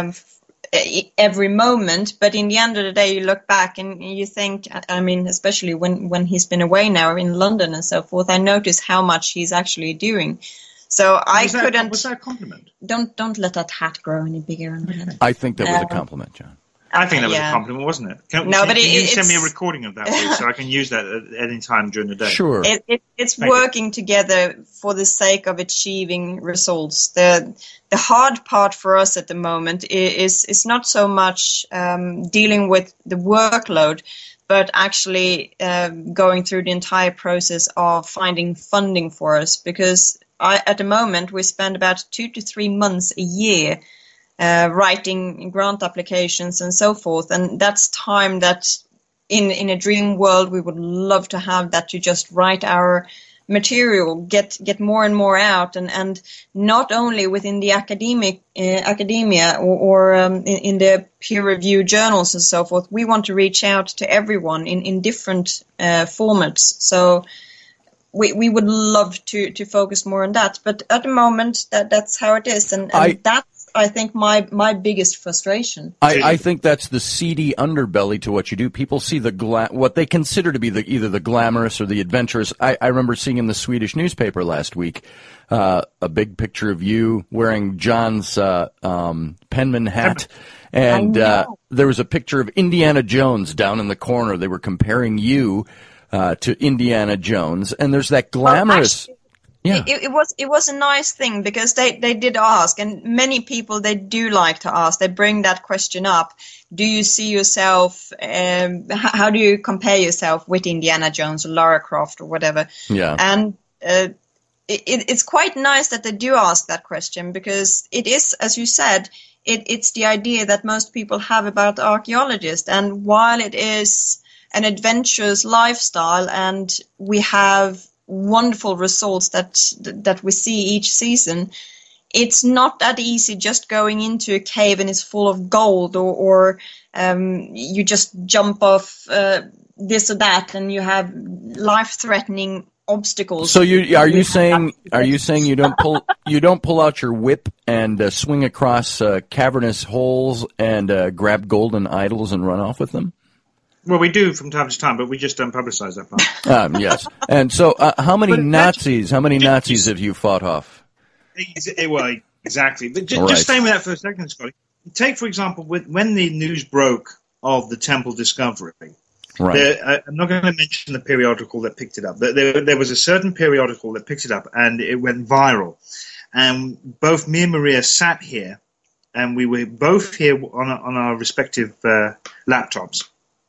every moment, but in the end of the day you look back and you think, especially when he's been away now in London and so forth, I notice how much he's actually doing. So was that a compliment? Don't let that hat grow any bigger. I think that was a compliment, John. I think that was a compliment, wasn't it? Can you send me a recording of that, please, so I can use that at any time during the day? Sure. It's working together for the sake of achieving results. The hard part for us at the moment is not so much dealing with the workload, but actually going through the entire process of finding funding for us. Because at the moment we spend about 2 to 3 months a year writing grant applications and so forth, and that's time that in a dream world we would love to have that to just write our material, get more and more out, and not only within the academia or in the peer-reviewed journals and so forth. We want to reach out to everyone in different formats. So we would love to focus more on that, but at the moment that's how it is, and that's, I think, my biggest frustration. I think that's the seedy underbelly to what you do. People see what they consider to be either the glamorous or the adventurous. I remember seeing in the Swedish newspaper last week a big picture of you wearing John's penman hat, And there was a picture of Indiana Jones down in the corner. They were comparing you to Indiana Jones. And there's that glamorous... It was a nice thing because they did ask, and many people, they do like to ask. They bring that question up. Do you see yourself, how do you compare yourself with Indiana Jones or Lara Croft or whatever? Yeah. And it's quite nice that they do ask that question because it is, as you said, it's the idea that most people have about archaeologists. And while it is an adventurous lifestyle and we have wonderful results that we see each season, it's not that easy just going into a cave and it's full of gold or you just jump off this or that and you have life-threatening obstacles. So are you saying you don't pull out your whip and swing across cavernous holes and grab golden idols and run off with them? Well, we do from time to time, but we just don't publicize that part. Yes. And so how many Nazis have you fought off? Well, exactly. But just staying with that for a second, Scotty. Take, for example, when the news broke of the temple discovery, right. I'm not going to mention the periodical that picked it up. There was a certain periodical that picked it up, and it went viral. And both me and Maria sat here, and we were both here on our respective laptops.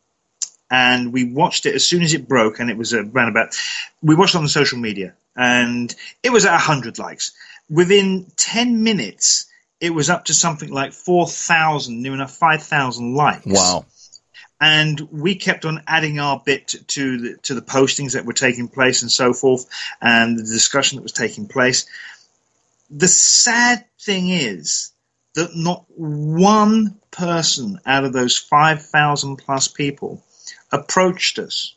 And we watched it as soon as it broke, and it was around about. We watched it on the social media, and it was at 100 likes. Within 10 minutes, it was up to something like 4,000, near enough 5,000 likes. Wow! And we kept on adding our bit to the postings that were taking place and so forth, and the discussion that was taking place. The sad thing is that not one person out of those 5,000 plus people approached us.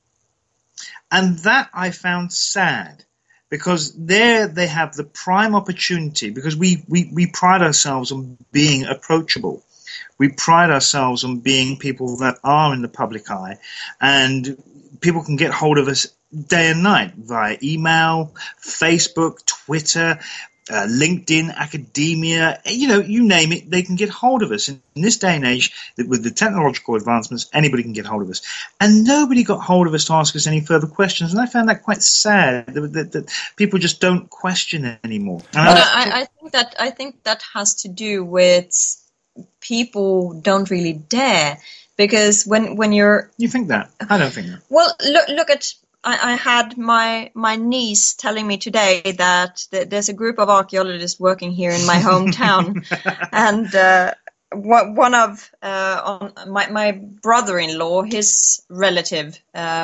And that I found sad, because there they have the prime opportunity, because we pride ourselves on being approachable. We pride ourselves on being people that are in the public eye, and people can get hold of us day and night via email, Facebook, Twitter, LinkedIn, academia, you name it, they can get hold of us. In this day and age, with the technological advancements, anybody can get hold of us. And nobody got hold of us to ask us any further questions. And I found that quite sad, that people just don't question it anymore. I think that has to do with people don't really dare. Because when you're... You think that? I don't think that. Well, look at... I had my niece telling me today that there's a group of archaeologists working here in my hometown, and one of my brother-in-law, his relative,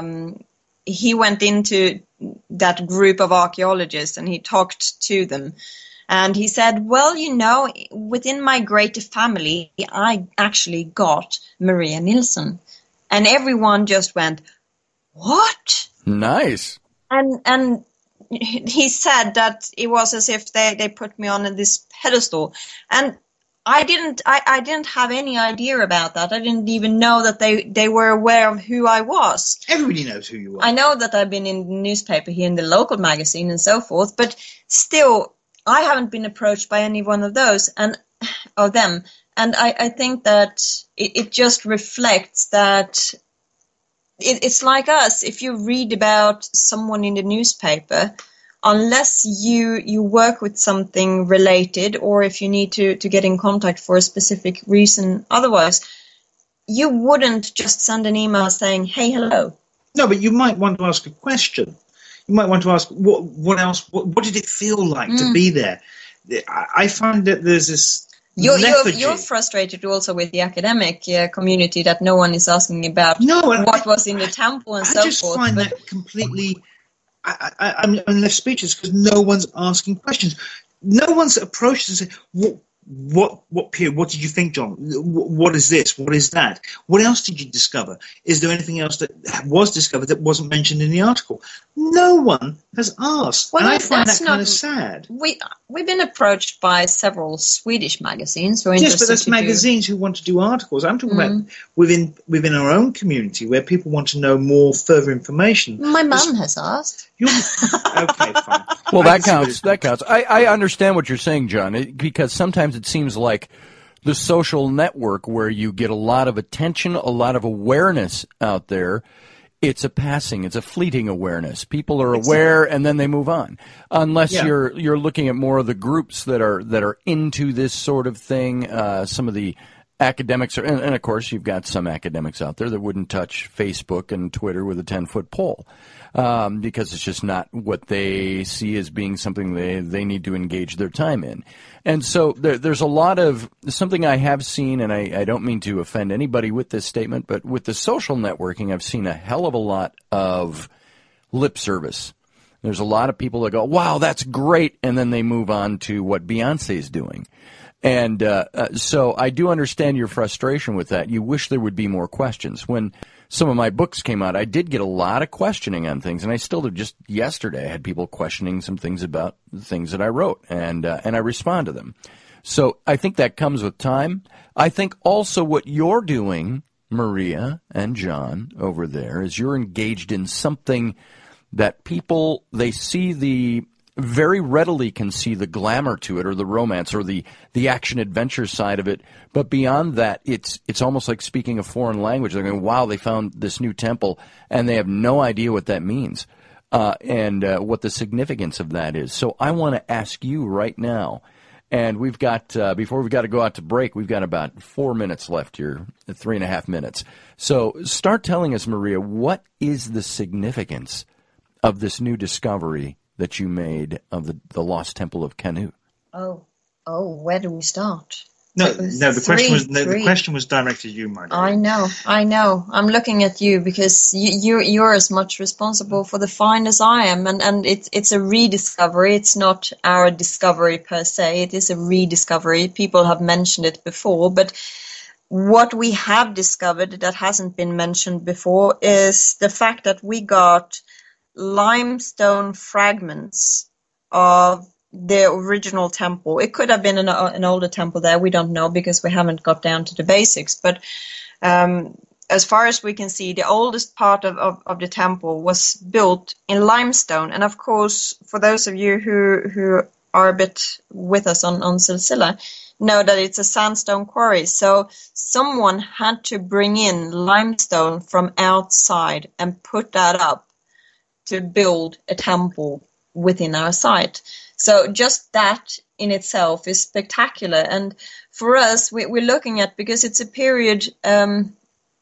he went into that group of archaeologists and he talked to them, and he said, "Well, within my greater family, I actually got Maria Nilsson," and everyone just went, "What?" Nice. And he said that it was as if they put me on this pedestal, and I didn't have any idea about that. I didn't even know that they were aware of who I was. Everybody knows who you are. I know that I've been in the newspaper here, in the local magazine and so forth, but still I haven't been approached by any one of those and of them. And I think that it just reflects that it's like us. If you read about someone in the newspaper, unless you work with something related, or if you need to get in contact for a specific reason, otherwise, you wouldn't just send an email saying, "Hey, hello." No, but you might want to ask a question. You might want to ask, what else? What did it feel like to be there? I find that there's this. You're frustrated also with the academic community that no one is asking about what was in the temple and so forth. I just find that completely... I'm left speechless because no one's asking questions. No one's approached and said, what period? What did you think, John? What is this? What is that? What else did you discover? Is there anything else that was discovered that wasn't mentioned in the article? No one has asked. Well, and I find that kind of sad. We've been approached by several Swedish magazines. Yes, but that's magazines who want to do articles. I'm talking about within our own community where people want to know more further information. My mum has asked. Okay, fine. Well, that counts. That counts. I understand what you're saying, John, because sometimes it seems like the social network where you get a lot of attention, a lot of awareness out there. It's a fleeting awareness. People are aware and then they move on. Unless you're looking at more of the groups that are into this sort of thing. Some of the academics are, and of course you've got some academics out there that wouldn't touch Facebook and Twitter with a 10-foot pole. Because it's just not what they see as being something they need to engage their time in. And so there's a lot of something I have seen, and I don't mean to offend anybody with this statement, but with the social networking, I've seen a hell of a lot of lip service. There's a lot of people that go, wow, that's great, and then they move on to what Beyonce's doing. And so I do understand your frustration with that. You wish there would be more questions. When some of my books came out, I did get a lot of questioning on things, and I still do. Just yesterday, I had people questioning some things about the things that I wrote, and I respond to them. So I think that comes with time. I think also what you're doing, Maria and John, over there, is you're engaged in something that people, they see very readily can see the glamour to it, or the romance, or the action-adventure side of it. But beyond that, it's almost like speaking a foreign language. They're going, wow, they found this new temple, and they have no idea what that means and what the significance of that is. So I want to ask you right now, and we've got, before we've got to go out to break, we've got about 4 minutes left here, 3.5 minutes. So start telling us, Maria, what is the significance of this new discovery that you made of the Lost Temple of Kanu? Oh, where do we start? The question was directed at you, Margaret. I know. I'm looking at you because you're as much responsible for the find as I am, and it's a rediscovery. It's not our discovery per se. It is a rediscovery. People have mentioned it before, but what we have discovered that hasn't been mentioned before is the fact that we got limestone fragments of the original temple. It could have been an older temple there. We don't know because we haven't got down to the basics. But as far as we can see, the oldest part of the temple was built in limestone. And of course, for those of you who are a bit with us on Silsila, know that it's a sandstone quarry. So someone had to bring in limestone from outside and put that up to build a temple within our site. So just that in itself is spectacular. And for us, we're looking at, because it's a period, I'm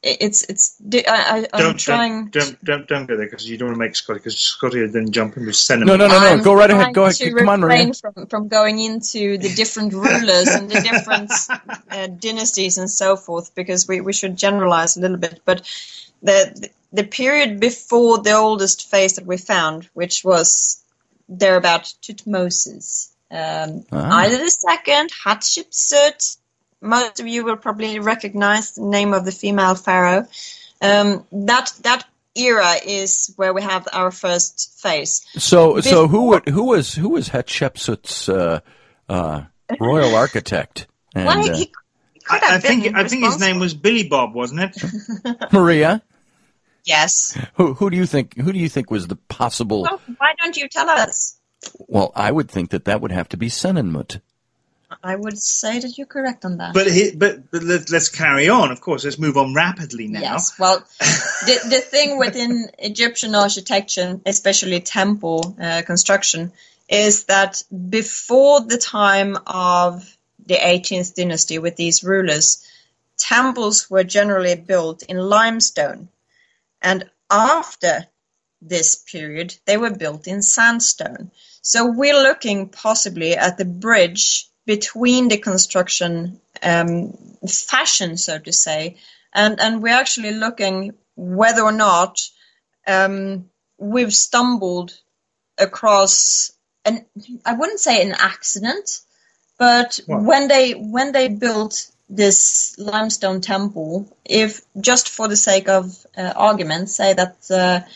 trying... Don't go there, because you don't want to make Scotty, because Scotty would then jump in with sentiment. No, go right ahead. Go ahead. Come on, Maria. From going into the different rulers and the different dynasties and so forth, because we should generalize a little bit. But the period before the oldest phase that we found, which was thereabout Tutmosis, either the second, Hatshepsut, most of you will probably recognize the name of the female pharaoh. That era is where we have our first phase. So who was Hatshepsut's royal architect? And, I think his name was Billy Bob, wasn't it? Maria? Yes. Who do you think was the possible? Well, why don't you tell us? Well, I would think that would have to be Senenmut. I would say that you're correct on that. But let's carry on. Of course, let's move on rapidly now. Yes. Well, the thing within Egyptian architecture, especially temple construction, is that before the time of the 18th dynasty with these rulers, temples were generally built in limestone. And after this period, they were built in sandstone. So we're looking possibly at the bridge between the construction fashion, so to say, and we're actually looking whether or not we've stumbled across I wouldn't say an accident, but when they built this limestone temple, if just for the sake of argument, say that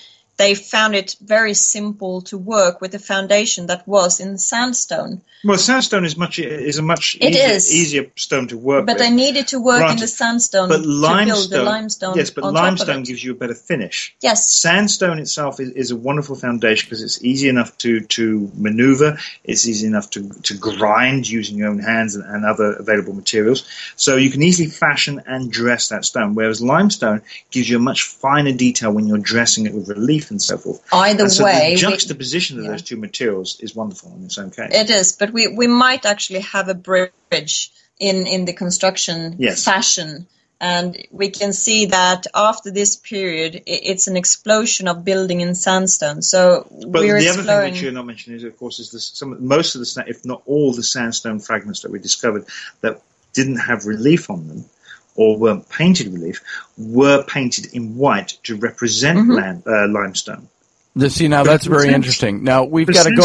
they found it very simple to work with a foundation that was in sandstone. Well, sandstone is a much easier stone to work with. But they needed to work in the sandstone to build the limestone. Yes, but limestone gives you a better finish. Yes. Sandstone itself is a wonderful foundation because it's easy enough to maneuver. It's easy enough to grind using your own hands and other available materials. So you can easily fashion and dress that stone, whereas limestone gives you a much finer detail when you're dressing it with relief and so forth. Either way, the juxtaposition of those two materials is wonderful in its own case. It is, but we might actually have a bridge in the construction fashion. And we can see that after this period, it's an explosion of building in sandstone. So but the other thing which you're not mentioning is, of course, is most of the, if not all the sandstone fragments that we discovered that didn't have relief on them, or weren't painted relief, were painted in white to represent limestone. See, now that's very interesting. Now we've got to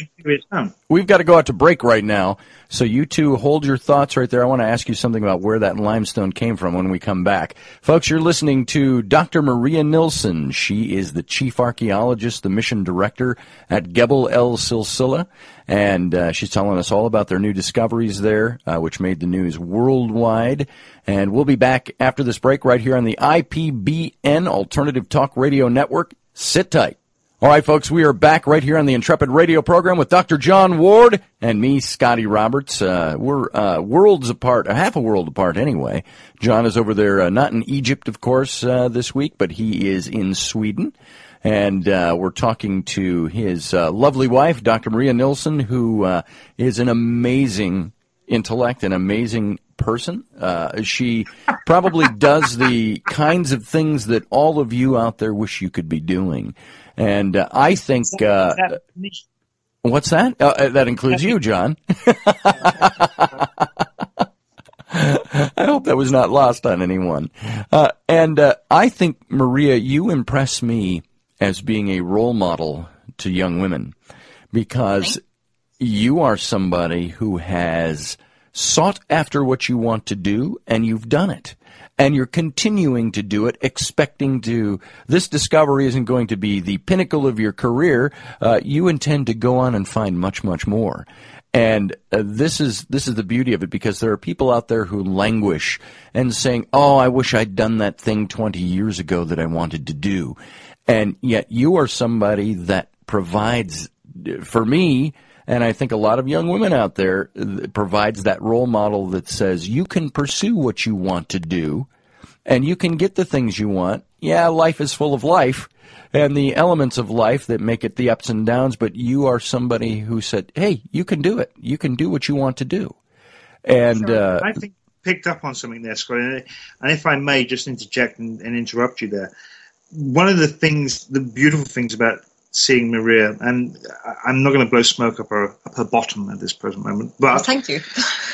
go out to break right now. So you two hold your thoughts right there. I want to ask you something about where that limestone came from when we come back. Folks, you're listening to Dr. Maria Nilsson. She is the chief archaeologist, the mission director at Gebel El Silsila, and she's telling us all about their new discoveries there, which made the news worldwide. And we'll be back after this break right here on the IPBN Alternative Talk Radio Network. Sit tight. All right, folks, we are back right here on the Intrepid Radio program with Dr. John Ward and me, Scotty Roberts. We're worlds apart, half a world apart anyway. John is over there, not in Egypt, of course, this week, but he is in Sweden. And we're talking to his lovely wife, Dr. Maria Nilsson, who is an amazing intellect, an amazing person. She probably does the kinds of things that all of you out there wish you could be doing. And I think, what's that? That includes you, John. I hope that was not lost on anyone. And I think, Maria, you impress me as being a role model to young women because you are somebody who has sought after what you want to do, and you've done it. And you're continuing to do it, expecting to, this discovery isn't going to be the pinnacle of your career. You intend to go on and find much, much more. And this is the beauty of it, because there are people out there who languish and saying, oh, I wish I'd done that thing 20 years ago that I wanted to do. And yet you are somebody that provides, for me, and I think a lot of young women out there, provides that role model that says you can pursue what you want to do and you can get the things you want. Yeah, life is full of life and the elements of life that make it the ups and downs, but you are somebody who said, hey, you can do it. You can do what you want to do. And I think picked up on something there, Scott. And if I may just interject and interrupt you there, one of the beautiful things about seeing Maria, and I'm not going to blow smoke up her bottom at this present moment. But well, thank you.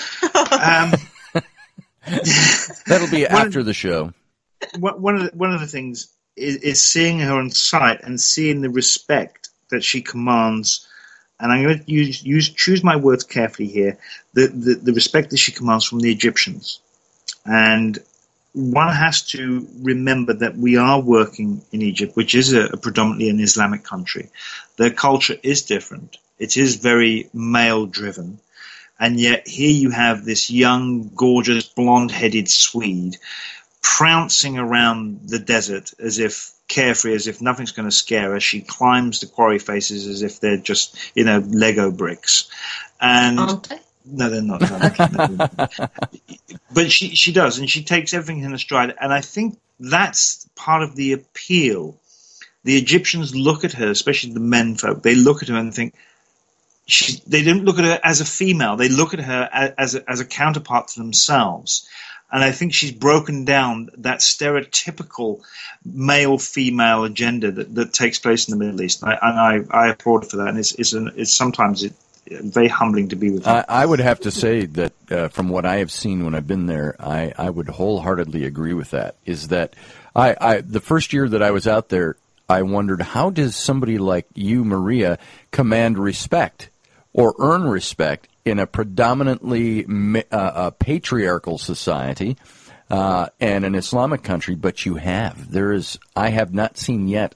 That'll be after the show. One of the things is seeing her on sight and seeing the respect that she commands. And I'm going to choose my words carefully here. The respect that she commands from the Egyptians, and one has to remember that we are working in Egypt, which is a predominantly an Islamic country. Their culture is different. It is very male-driven. And yet here you have this young, gorgeous, blonde-headed Swede trouncing around the desert as if carefree, as if nothing's going to scare her. She climbs the quarry faces as if they're just, Lego bricks. And aren't they? No, they're not. No. But she does, and she takes everything in her stride. And I think that's part of the appeal. The Egyptians look at her, especially the men folk, they look at her and think, they don't look at her as a female. They look at her as a counterpart to themselves. And I think she's broken down that stereotypical male-female agenda that takes place in the Middle East. And I applaud her for that. And it's sometimes very humbling to be with her. I would have to say that from what I have seen when I've been there, I would wholeheartedly agree with that. Is that the first year that I was out there, I wondered, how does somebody like you, Maria, command respect or earn respect in a predominantly patriarchal society and an Islamic country? But you have. I have not seen yet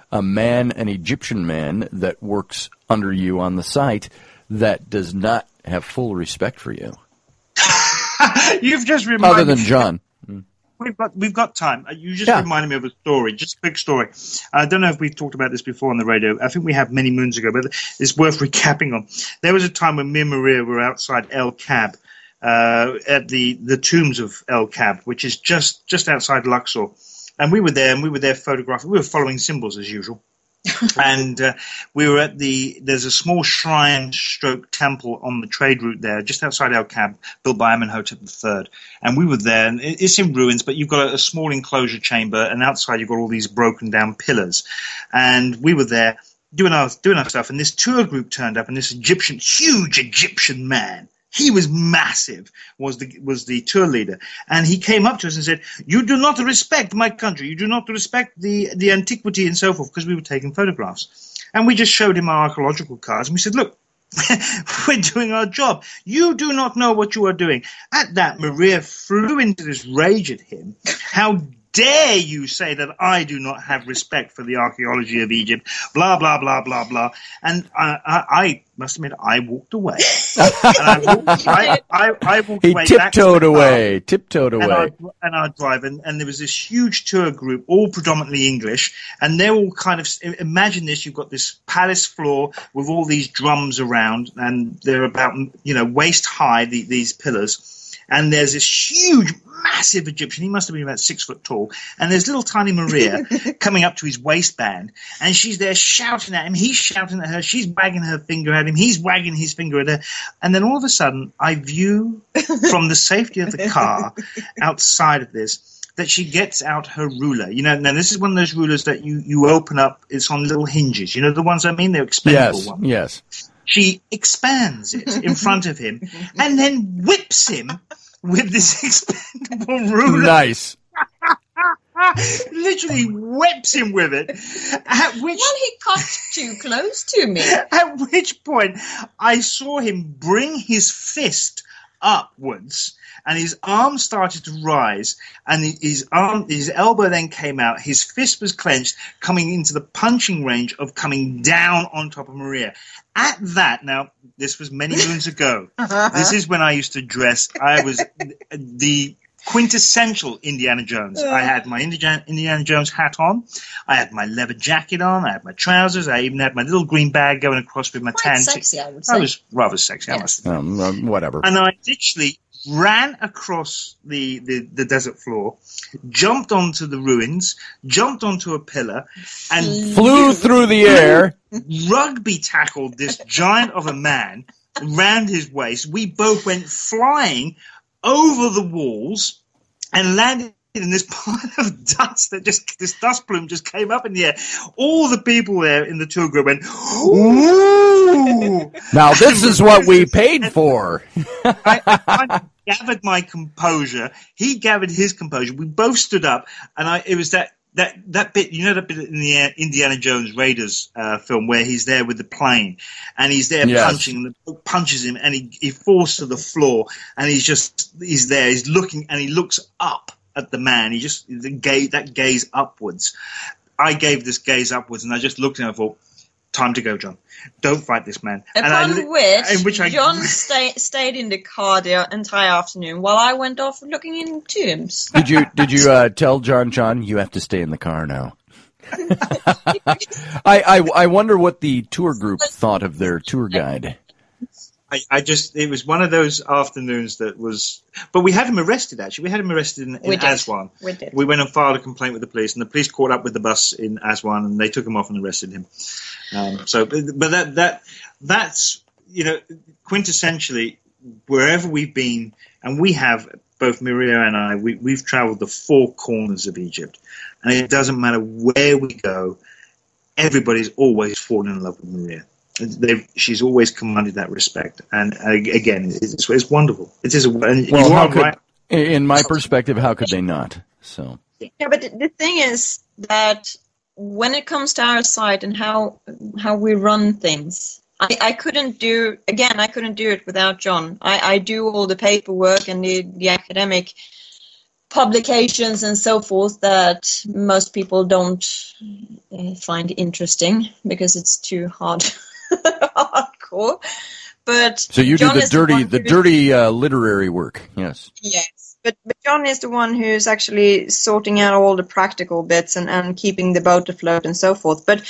an Egyptian man that works under you on the site that does not have full respect for you. You've just reminded Other than John. We've got time. You just reminded me of a story, just a quick story. I don't know if we've talked about this before on the radio. I think we have many moons ago, but it's worth recapping on. There was a time when me and Maria were outside El Kab, at the tombs of El Kab, which is just outside Luxor. And we were there photographing. We were following symbols as usual. And we were at there's a small shrine stroke temple on the trade route there, just outside El Kab, built by Amenhotep III. And we were there, and it's in ruins, but you've got a small enclosure chamber, and outside you've got all these broken down pillars. And we were there doing our stuff, and this tour group turned up, and this huge Egyptian man, he was massive, was the tour leader. And he came up to us and said, "You do not respect my country. You do not respect the antiquity," and so forth, because we were taking photographs. And we just showed him our archaeological cards. And we said, "Look, we're doing our job. You do not know what you are doing." At that, Maria flew into this rage at him. "How dare you say that I do not have respect for the archaeology of Egypt, blah, blah, blah, blah, blah." And I must admit, I walked away. I walked away. He tiptoed away. And our drive, and there was this huge tour group, all predominantly English, and they're all kind of, imagine this, you've got this palace floor with all these drums around, and they're about, waist high, these pillars. And there's this huge, massive Egyptian. He must have been about 6 foot tall. And there's little tiny Maria coming up to his waistband. And she's there shouting at him. He's shouting at her. She's wagging her finger at him. He's wagging his finger at her. And then all of a sudden, I view from the safety of the car outside of this that she gets out her ruler. Now this is one of those rulers that you open up. It's on little hinges. You know the ones I mean? They're expendable ones. Yes. She expands it in front of him and then whips him with this expendable ruler. Nice. Literally whips him with it. He got too close to me. At which point, I saw him bring his fist upwards, and his arm started to rise, and his elbow then came out. His fist was clenched, coming into the punching range of coming down on top of Maria. At that, now, this was many moons ago. This is when I used to dress. I was the quintessential Indiana Jones. I had my Indiana Jones hat on. I had my leather jacket on. I had my trousers. I even had my little green bag going across with my tan. Sexy, I would say. I was rather sexy. Yes. I must whatever. And I literally ran across the desert floor, jumped onto the ruins, jumped onto a pillar, and flew through the air. Rugby tackled this giant of a man round his waist. We both went flying over the walls and landed in this pile of dust this dust plume just came up in the air. All the people there in the tour group went, "Ooh!" Now this is what we paid for. I gathered my composure. He gathered his composure. We both stood up, and it was that bit, that bit in the Indiana Jones Raiders film where he's there with the plane, and he's there punching, and the boat punches him, and he falls to the floor, and he's there, he's looking, and he looks up at the man. That gaze upwards. I gave this gaze upwards, and I just looked at him and thought, "Time to go, John. Don't fight this man." Upon which John stayed in the car the entire afternoon while I went off looking in tombs. Did you tell John, you have to stay in the car now? I wonder what the tour group thought of their tour guide. It was one of those afternoons that was, but we had him arrested, actually. We had him arrested in Aswan. We did. We went and filed a complaint with the police, and the police caught up with the bus in Aswan, and they took him off and arrested him. That's, quintessentially, wherever we've been, and we have, both Maria and I, we've traveled the 4 corners of Egypt, and it doesn't matter where we go, everybody's always fallen in love with Maria. She's always commanded that respect, and again, it's wonderful. It is. In my perspective, how could they not? So yeah, but the thing is that when it comes to our site and how we run things, I couldn't do it without John. I do all the paperwork and the academic publications and so forth that most people don't find interesting because it's too hardcore. But so you John do the dirty literary work, yes. Yes, but John is the one who's actually sorting out all the practical bits and keeping the boat afloat and so forth. But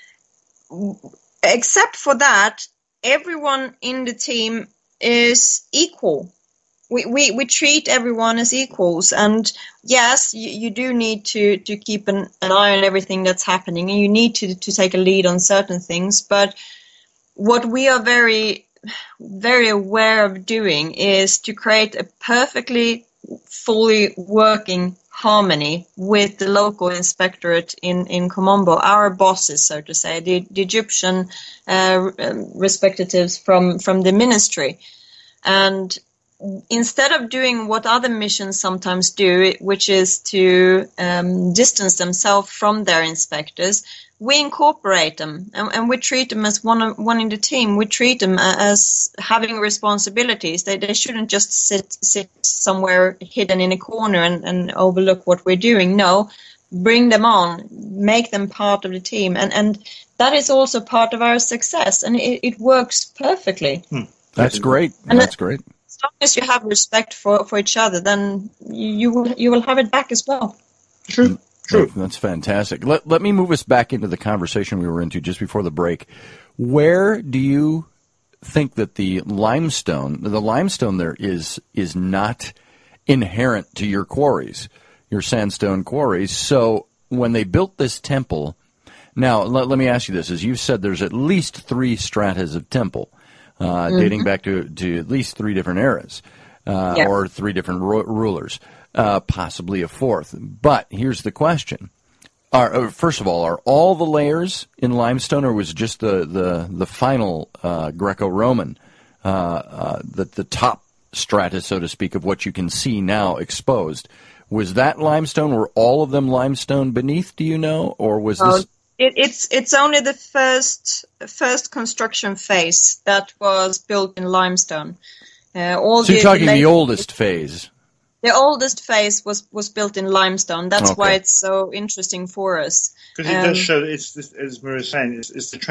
except for that, everyone in the team is equal. We treat everyone as equals, and yes, you do need to keep an eye on everything that's happening, and you need to take a lead on certain things. But what we are very, very aware of doing is to create a perfectly, fully working harmony with the local inspectorate in Comombo, our bosses, so to say, the Egyptian representatives from the ministry. And instead of doing what other missions sometimes do, which is to distance themselves from their inspectors, we incorporate them and we treat them as one in the team. We treat them as having responsibilities. They shouldn't just sit somewhere hidden in a corner and overlook what we're doing. No, bring them on, make them part of the team. And that is also part of our success, and it works perfectly. That's great. That's great. As long as you have respect for each other, then you will have it back as well. True. That's fantastic. Let me move us back into the conversation we were into just before the break. Where do you think that the limestone there is not inherent to your quarries, your sandstone quarries? So when they built this temple, now let me ask you this: as you've said, there's at least 3 stratas of temple. Dating back to at least 3 different eras, or 3 different rulers, possibly a 4th. But here's the question. First of all, are all the layers in limestone, or was just the final Greco-Roman, the top strata, so to speak, of what you can see now exposed? Was that limestone? Were all of them limestone beneath, do you know? Or was this... It's only the first construction phase that was built in limestone. So you're talking the oldest phase. The oldest phase was built in limestone. That's why it's so interesting for us. Because it does show, as Maria's saying, it's the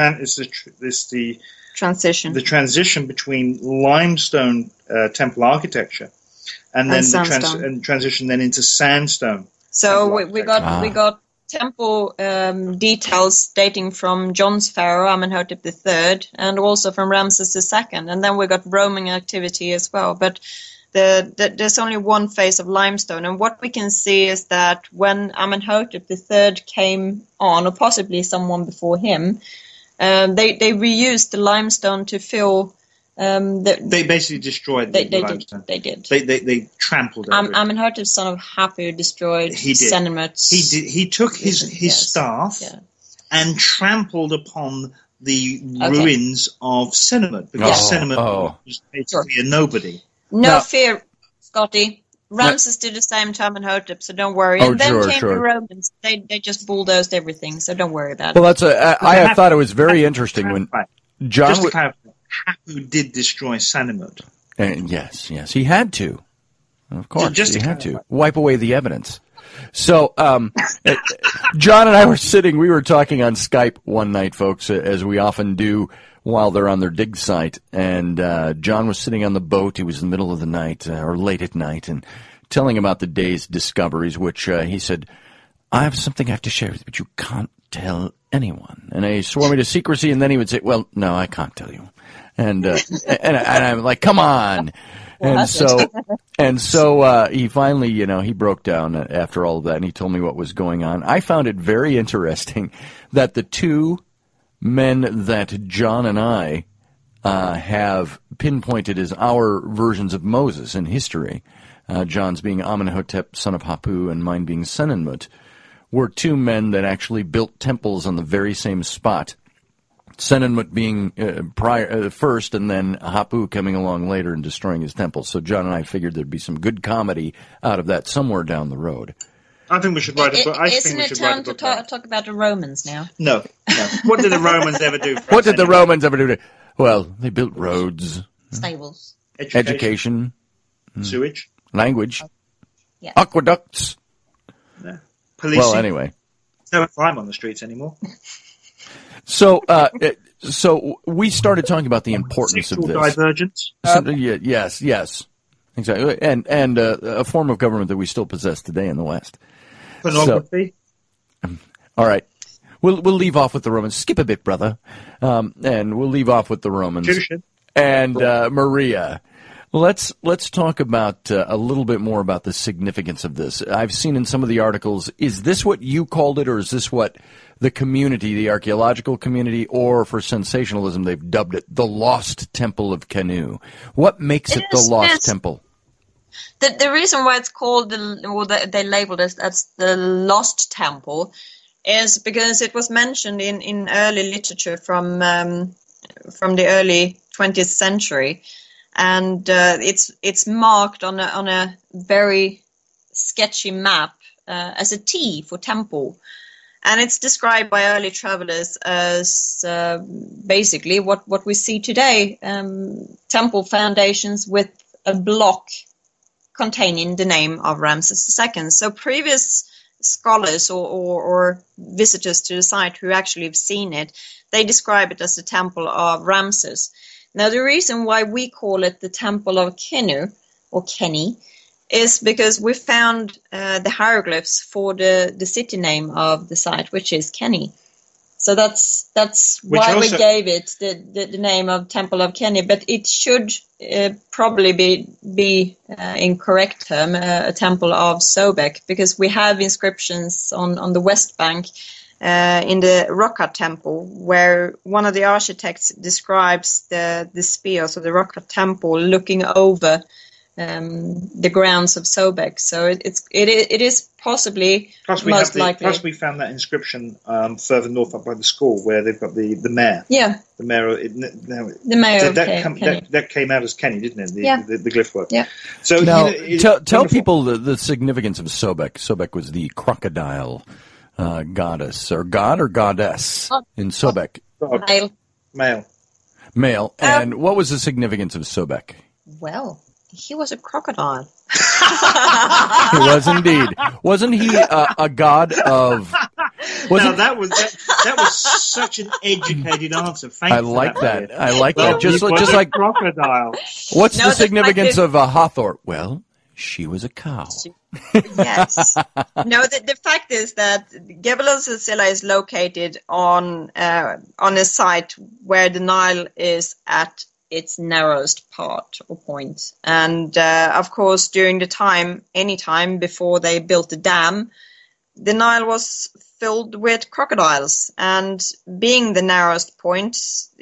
transition. The transition between limestone temple architecture and then the transition then into sandstone. So we got temple details dating from John's pharaoh, Amenhotep III, and also from Ramses II. And then we got Roman activity as well. But there's only one phase of limestone. And what we can see is that when Amenhotep III came on, or possibly someone before him, they reused the limestone to fill... they basically destroyed the limestone. They did. They trampled over it. Amenhotep, son of Hapu, destroyed Senemut. He took his staff and trampled upon the ruins of Senemut, because Senemut was basically a nobody. No fear, Scotty. Ramses did the same to Amenhotep, so don't worry. And then came the Romans. They just bulldozed everything, so don't worry about it. Well, I thought it was very interesting when John... Just to clarify, Hapu did destroy Senemut. Yes, he had to. Of course, he had to. Wipe away the evidence. So, John and I we were talking on Skype one night, folks, as we often do while they're on their dig site. And John was sitting on the boat. He was in the middle of the night, or late at night, and telling about the day's discoveries, which he said, I have something I have to share with you, but you can't tell anyone. And he swore me to secrecy, and then he would say, well, no, I can't tell you. And I'm like, come on. And so he finally, he broke down after all of that, and he told me what was going on. I found it very interesting that the 2 men that John and I have pinpointed as our versions of Moses in history, John's being Amenhotep, son of Hapu, and mine being Senenmut, were 2 men that actually built temples on the very same spot. Senenmut being first, and then Hapu coming along later and destroying his temple. So John and I figured there'd be some good comedy out of that somewhere down the road. I think we should write a book. Isn't it time to talk about the Romans now? No. What did the Romans ever do? What did the Romans ever do? Well, they built roads, stables, education, sewage, language. Yeah. Aqueducts. Yeah. Policing. Well, anyway. No crime on the streets anymore. So we started talking about the importance of this. Divergence. Yes, exactly, and a form of government that we still possess today in the West. Pornography. So, all right, we'll leave off with the Romans. Skip a bit, brother, and we'll leave off with the Romans. And Maria. Let's talk about a little bit more about the significance of this. I've seen in some of the articles, is this what you called it, or is this what the community, the archaeological community, or for sensationalism, they've dubbed it the Lost Temple of Canu? What makes it the Lost Temple? The reason why it's called, they labeled it as the Lost Temple, is because it was mentioned in early literature from the early 20th century. And it's marked on a very sketchy map as a T for temple, and it's described by early travelers as basically what we see today: temple foundations with a block containing the name of Ramses II. So previous scholars or visitors to the site who actually have seen it, they describe it as the Temple of Ramses. Now, the reason why we call it the Temple of Kenu, or Keni, is because we found the hieroglyphs for the city name of the site, which is Keni. So that's why we gave it the name of Temple of Keni. But it should probably be in correct term, a Temple of Sobek, because we have inscriptions on the West Bank in the Rock-cut temple, where one of the architects describes the spears of the Rock-cut temple looking over the grounds of Sobek. So it is possibly most likely. Plus, we found that inscription further north up by the school where they've got the mayor. Yeah. The mayor. The mayor of Keni. That came out as Keni, didn't it? The glyph work. Yeah. So now, tell people the significance of Sobek. Sobek was the crocodile goddess, or god or goddess in Sobek. Male. And what was the significance of Sobek? Well, he was a crocodile. He was indeed. Wasn't he a god of? That was such an educated answer. Thank you. I like that. I like that. Just like crocodile. What's the significance of Hathor? Well, she was a cow. Yes. No, the fact is that Gebel el-Silsila is located on a site where the Nile is at its narrowest part or point. And of course, during any time before they built the dam, the Nile was filled with crocodiles. And being the narrowest point,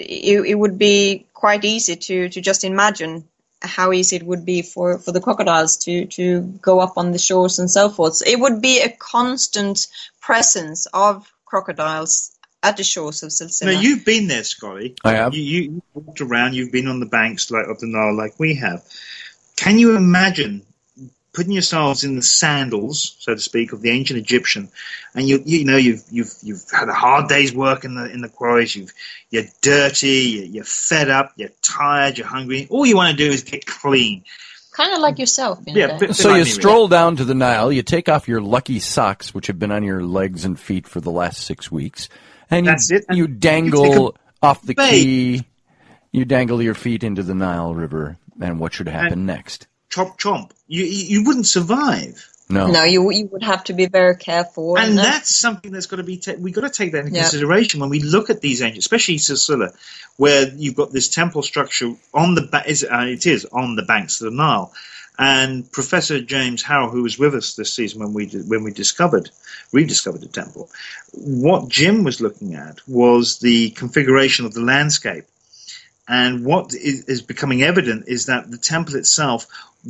it would be quite easy to just imagine how easy it would be for the crocodiles to go up on the shores and so forth. So it would be a constant presence of crocodiles at the shores of Silsila. Now, you've been there, Scotty. I have. You walked around, you've been on the banks of the Nile like we have. Can you imagine putting yourselves in the sandals, so to speak, of the ancient Egyptian, and you've had a hard day's work in the quarries, you're dirty, you're fed up, you're tired, you're hungry. All you want to do is get clean. Kind of like yourself. So you stroll down to the Nile, you take off your lucky socks, which have been on your legs and feet for the last 6 weeks, and you dangle off the quay. You dangle your feet into the Nile River, and what should happen next? Chomp. You wouldn't survive. No, you would have to be very careful. And that's something that's got to be we've got to take that into consideration when we look at these ancient, especially Silsila, where you've got this temple structure on the it is on the banks of the Nile. And Professor James Harrell, who was with us this season when we rediscovered the temple, what Jim was looking at was the configuration of the landscape. And what is becoming evident is that the temple itself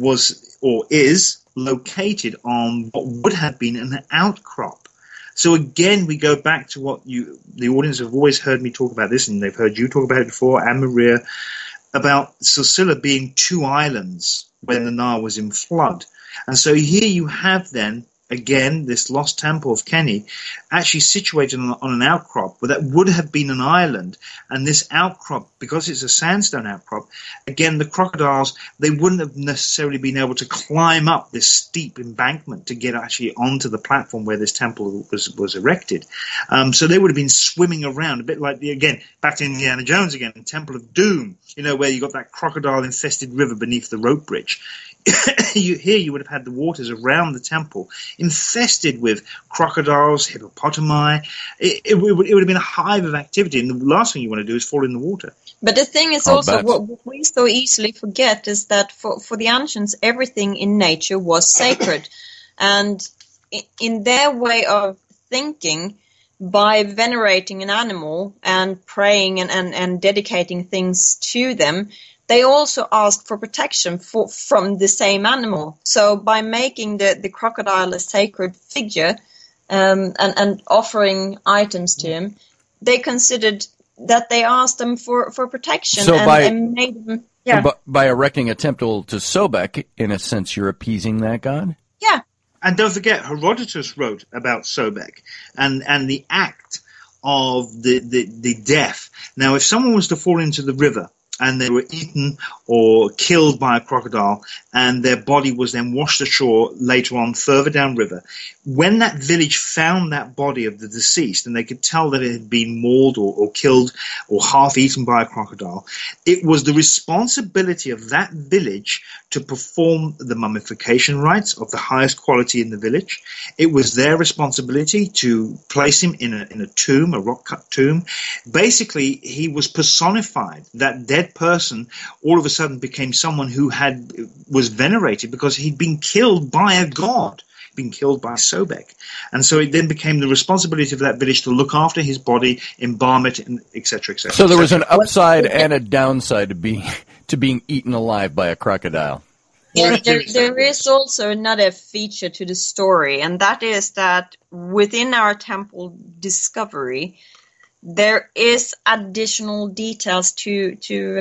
was or is located on what would have been an outcrop. So again, we go back to what the audience have always heard me talk about this, and they've heard you talk about it before, and Maria, about Silsila being two islands when the Nile was in flood. And so here you have then again, this lost temple of Keni, actually situated on an outcrop where that would have been an island. And this outcrop, because it's a sandstone outcrop, again, the crocodiles, they wouldn't have necessarily been able to climb up this steep embankment to get actually onto the platform where this temple was erected. So they would have been swimming around, a bit like, again, back to Indiana Jones again, the Temple of Doom, where you got that crocodile-infested river beneath the rope bridge. Here you would have had the waters around the temple infested with crocodiles, hippopotami. It would have been a hive of activity, and the last thing you want to do is fall in the water. But the thing is also, what we so easily forget is that for the ancients, everything in nature was sacred. And in their way of thinking, by venerating an animal and praying and dedicating things to them, they also asked for protection from the same animal. So by making the crocodile a sacred figure and offering items to him, they considered that they asked them for protection. So and made them, by erecting a temple to Sobek, in a sense, you're appeasing that god? Yeah. And don't forget, Herodotus wrote about Sobek and the act of the death. Now, if someone was to fall into the river, and they were eaten or killed by a crocodile, and their body was then washed ashore later on further downriver. When that village found that body of the deceased, and they could tell that it had been mauled or killed or half eaten by a crocodile, it was the responsibility of that village to perform the mummification rites of the highest quality in the village. It was their responsibility to place him in a tomb, a rock-cut tomb. Basically, he was personified. That dead person all of a sudden became someone who was venerated because he'd been killed by a god, been killed by Sobek. And so it then became the responsibility of that village to look after his body, embalm it, and et cetera, et cetera. So there was an upside and a downside to being eaten alive by a crocodile. Yeah, there is also another feature to the story, and that is that within our temple discovery, there is additional details to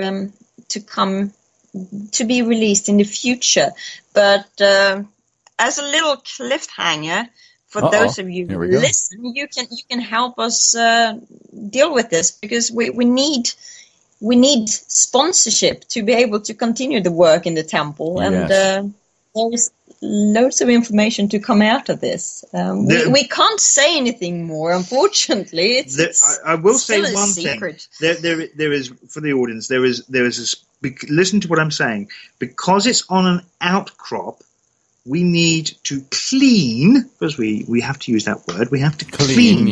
come to be released in the future. But as a little cliffhanger for those of you who listen, you can help us deal with this, because we need sponsorship to be able to continue the work in the temple, and there's loads of information to come out of this. We can't say anything more, unfortunately. I will say one thing. There is, for the audience, there is listen to what I'm saying. Because it's on an outcrop, we need to clean, because we have to use that word, we have to clean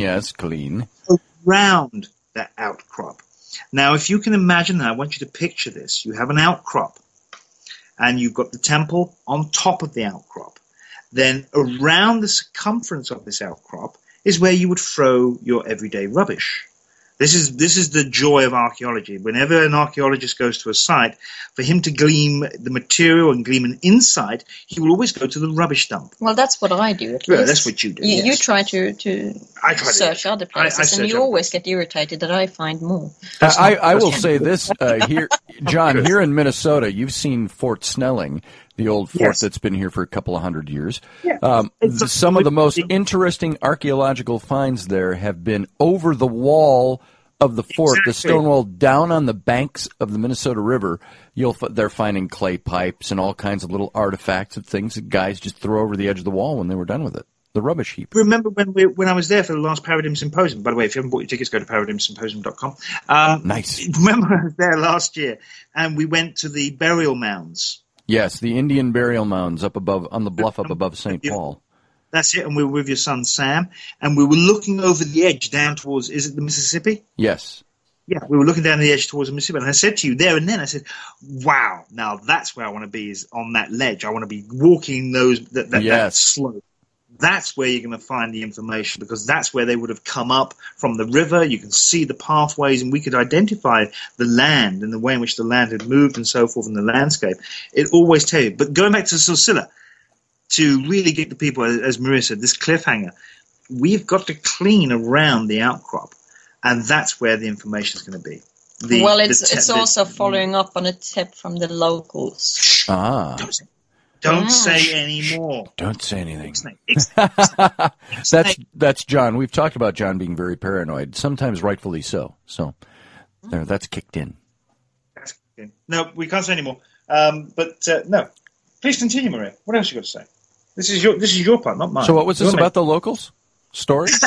around that outcrop. Now, if you can imagine that, I want you to picture this. You have an outcrop, and you've got the temple on top of the outcrop. Then around the circumference of this outcrop is where you would throw your everyday rubbish. This is the joy of archaeology. Whenever an archaeologist goes to a site, for him to glean the material and glean an insight, he will always go to the rubbish dump. Well, that's what I do, at least. Yeah, that's what you do. You try to search other places, and you always get irritated that I find more. I will say this, here, John, here in Minnesota, you've seen Fort Snelling, the old fort that's been here for a couple of 100 years. Yeah. Some of the most interesting archaeological finds there have been over the wall of the fort, the stone wall down on the banks of the Minnesota River. They're finding clay pipes and all kinds of little artifacts of things that guys just throw over the edge of the wall when they were done with it. The rubbish heap. Remember when I was there for the last Paradigm Symposium? By the way, if you haven't bought your tickets, go to paradigmsymposium.com. Nice. Remember I was there last year, and we went to the burial mounds. Yes, the Indian burial mounds up above on the bluff up above St. Paul. That's it, and we were with your son Sam, and we were looking over the edge down towards, is it the Mississippi? Yes. Yeah, we were looking down the edge towards the Mississippi, and I said to you there and then, I said, wow, now that's where I want to be, is on that ledge. I want to be walking that slope. That's where you're going to find the information, because that's where they would have come up from the river. You can see the pathways, and we could identify the land and the way in which the land had moved and so forth in the landscape. It always tells you. But going back to Silsila, to really get the people, as Maria said, this cliffhanger, we've got to clean around the outcrop, and that's where the information is going to be. It's also following up on a tip from the locals. Don't say any more. Don't say anything. Ixnay. That's John. We've talked about John being very paranoid, sometimes rightfully so. So that's kicked in. No, we can't say any more. No. Please continue, Maria. What else you got to say? This is your part, not mine. So what was this about the locals? Stories?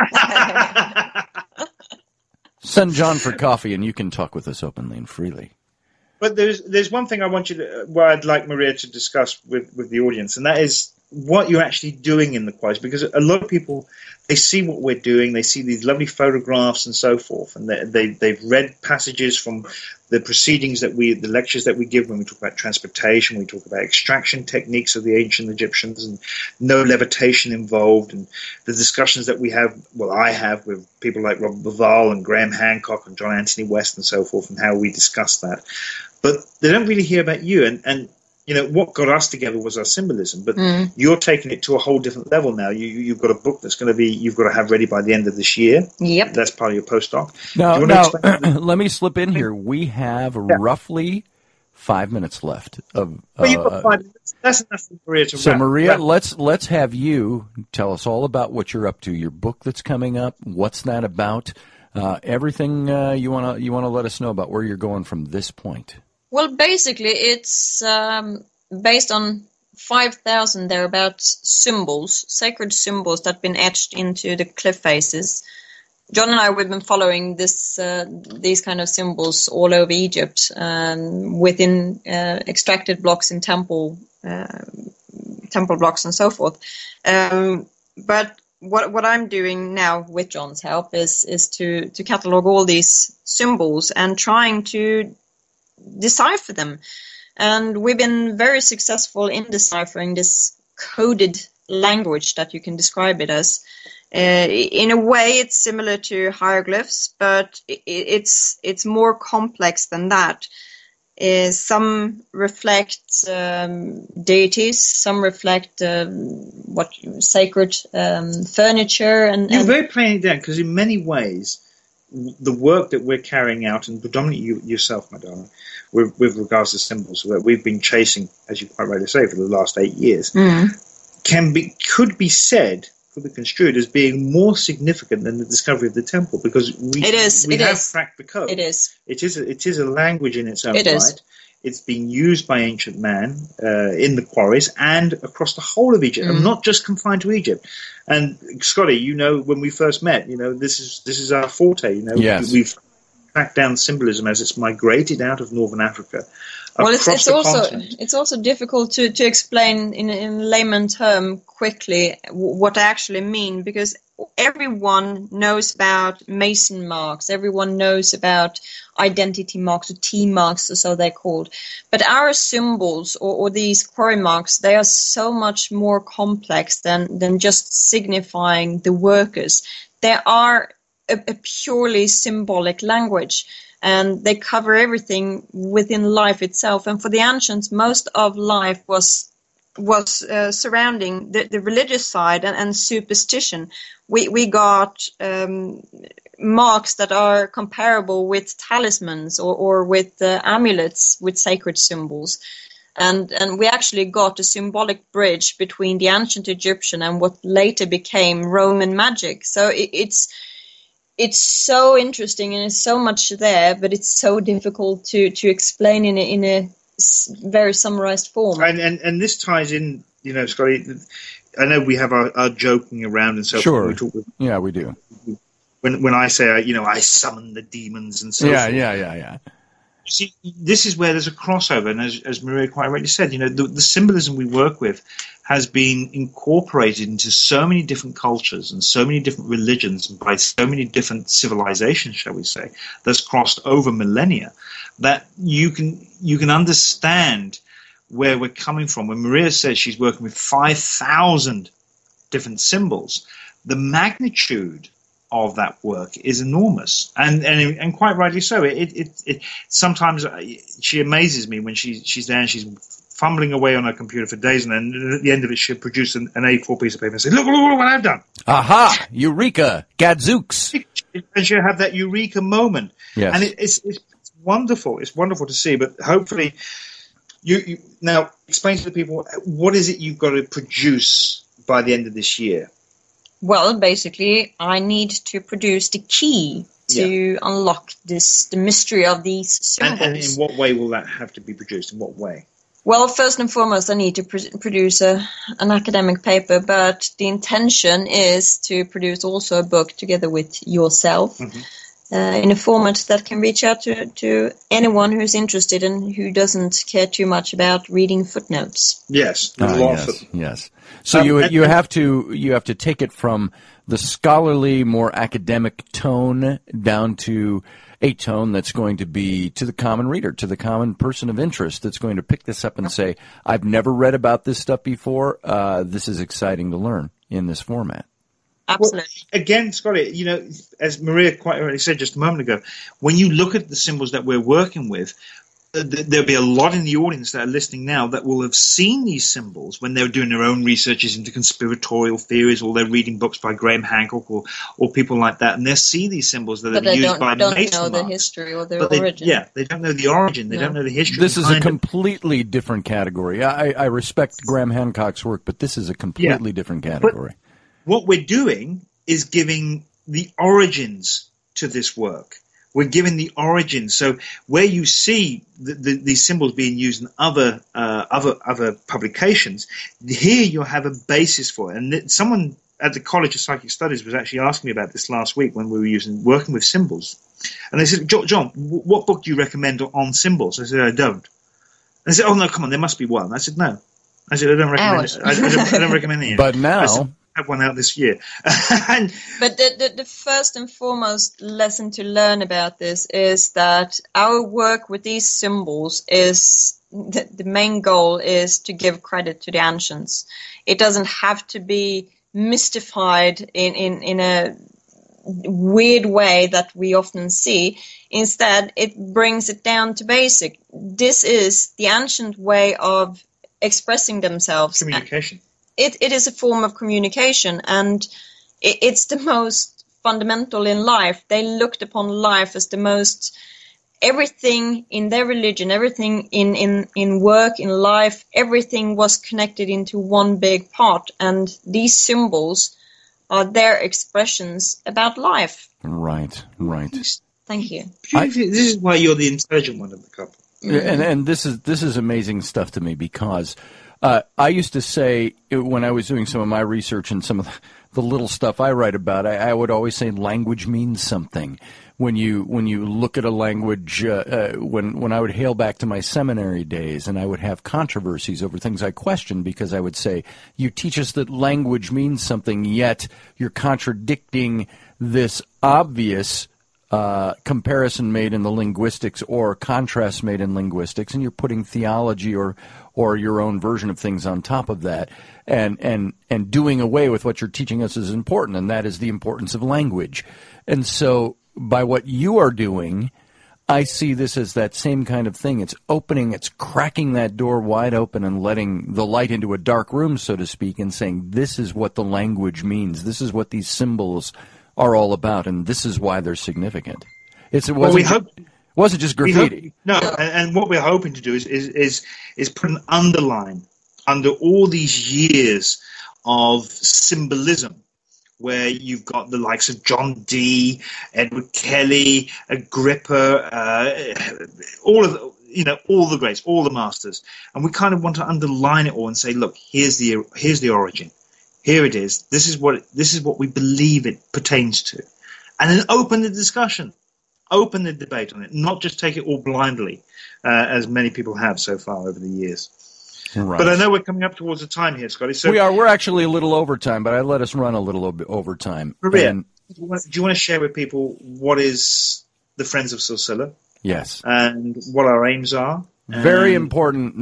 Send John for coffee, and you can talk with us openly and freely. But there's one thing I'd like Maria to discuss with the audience, and that is what you're actually doing in the quarries, because a lot of people, they see what we're doing, they see these lovely photographs and so forth, and they've read passages from the proceedings the lectures that we give when we talk about transportation, we talk about extraction techniques of the ancient Egyptians and no levitation involved, and the discussions that I have with people like Robert Bauval and Graham Hancock and John Anthony West and so forth, and how we discuss that. But they don't really hear about you, and what got us together was our symbolism, but you're taking it to a whole different level now. You've got a book that's you've got to have ready by the end of this year. Yep. That's part of your postdoc. Now let me slip in here. We have roughly 5 minutes left. You've got 5 minutes. That's enough for Maria to So Maria, let's have you tell us all about what you're up to, your book that's coming up, what's that about, everything you want to let us know about where you're going from this point. Well, basically, it's based on 5,000 thereabouts symbols, sacred symbols that have been etched into the cliff faces. John and I, we've been following these kind of symbols all over Egypt, within extracted blocks in temple blocks and so forth. But what I'm doing now with John's help is to catalog all these symbols and trying to decipher them, and we've been very successful in deciphering this coded language that you can describe it as. In a way, it's similar to hieroglyphs, but it's more complex than that. Some reflect deities, some reflect sacred furniture, and you're very playing it down, because in many ways, the work that we're carrying out, and predominantly yourself, my darling, with regards to symbols that we've been chasing, as you quite rightly say, for the last 8 years, could be construed as being more significant than the discovery of the temple, because we have cracked the code. It is a language in its own right. It's being used by ancient man in the quarries and across the whole of Egypt, and not just confined to Egypt. And Scotty, when we first met, this is our forte. Yes. We've tracked down symbolism as it's migrated out of northern Africa. Well, it's also difficult to explain in layman term quickly what I actually mean, because everyone knows about Mason marks, everyone knows about identity marks, or T marks, or so they're called. But our symbols or these quarry marks, they are so much more complex than just signifying the workers. They are a purely symbolic language, and they cover everything within life itself. And for the ancients, most of life was surrounding the religious side and superstition. We got marks that are comparable with talismans or with amulets with sacred symbols. And we actually got a symbolic bridge between the ancient Egyptian and what later became Roman magic. So it's so interesting, and it's so much there, but it's so difficult to explain in a very summarized form. And this ties in, Scotty. I know we have our joking around and so forth. Sure. Yeah, we do. When I say, I summon the demons and so forth. Yeah. See, this is where there's a crossover, and as Maria quite rightly said, the symbolism we work with has been incorporated into so many different cultures and so many different religions and by so many different civilizations, shall we say, that's crossed over millennia, that you can understand where we're coming from. When Maria says she's working with 5,000 different symbols, the magnitude of that work is enormous, and quite rightly so. It sometimes she amazes me when she's there and she's fumbling away on her computer for days, and then at the end of it she'll produce an A4 piece of paper and say, look what I've done. Aha! Eureka! Gadzooks! And she'll have that eureka moment. Yes. And it's wonderful. It's wonderful to see, but hopefully you now explain to the people, what is it you've got to produce by the end of this year? Well, basically, I need to produce the key to unlock the mystery of these symbols. And in what way will that have to be produced? In what way? Well, first and foremost, I need to produce an academic paper, but the intention is to produce also a book together with yourself in a format that can reach out to anyone who's interested and who doesn't care too much about reading footnotes. Yes, yes. So you have to take it from the scholarly, more academic tone down to a tone that's going to be to the common reader, to the common person of interest that's going to pick this up and say, I've never read about this stuff before. This is exciting to learn in this format. Absolutely. Well, again, Scotty, as Maria quite rightly said just a moment ago, when you look at the symbols that we're working with, there'll be a lot in the audience that are listening now that will have seen these symbols when they're doing their own researches into conspiratorial theories, or they're reading books by Graham Hancock or people like that, and they'll see these symbols that are used by Mason But they don't know the marks. history or their origin. They don't know the origin. They don't know the history. This is a completely different category. I respect Graham Hancock's work, but this is a completely different category. But what we're doing is giving the origins to this work. We're giving the origin. So where you see these symbols being used in other publications, here you'll have a basis for it. And someone at the College of Psychic Studies was actually asking me about this last week when we were working with symbols. And they said, John, what book do you recommend on symbols? I said, I don't. And they said, oh, no, come on, there must be one. I said, no. I said, I don't recommend it. I don't recommend it. But now... have one out this year. But the first and foremost lesson to learn about this is that our work with these symbols is the main goal is to give credit to the ancients. It doesn't have to be mystified in a weird way that we often see. Instead, it brings it down to basic. This is the ancient way of expressing themselves. Communication. It is a form of communication, and it's the most fundamental in life. They looked upon life as the most, everything in their religion, everything in work, in life, everything was connected into one big part, and these symbols are their expressions about life. Right. Thank you. This is why you're the intelligent one of the couple. And this is amazing stuff to me, because I used to say, when I was doing some of my research and some of the little stuff I write about, I would always say language means something. When you look at a language, when I would hail back to my seminary days, and I would have controversies over things I questioned, because I would say, you teach us that language means something, yet you're contradicting this obvious comparison made in the linguistics or contrast made in linguistics, and you're putting theology or your own version of things on top of that, and doing away with what you're teaching us is important, and that is the importance of language. And so by what you are doing, I see this as that same kind of thing. It's cracking that door wide open and letting the light into a dark room, so to speak, and saying, this is what the language means. This is what these symbols are all about, and this is why they're significant. It wasn't just graffiti. And what we're hoping to do is put an underline under all these years of symbolism, where you've got the likes of John Dee, Edward Kelly, Agrippa, all the greats, all the masters, and we kind of want to underline it all and say, look, here's the origin. Here it is. This is what we believe it pertains to, and then open the discussion, open the debate on it, not just take it all blindly, as many people have so far over the years. Right. But I know we're coming up towards the time here, Scotty. So we're actually a little overtime, but I let us run a little bit overtime. Maria, do you want to share with people what is the Friends of Silsila? Yes, and what our aims are. Very important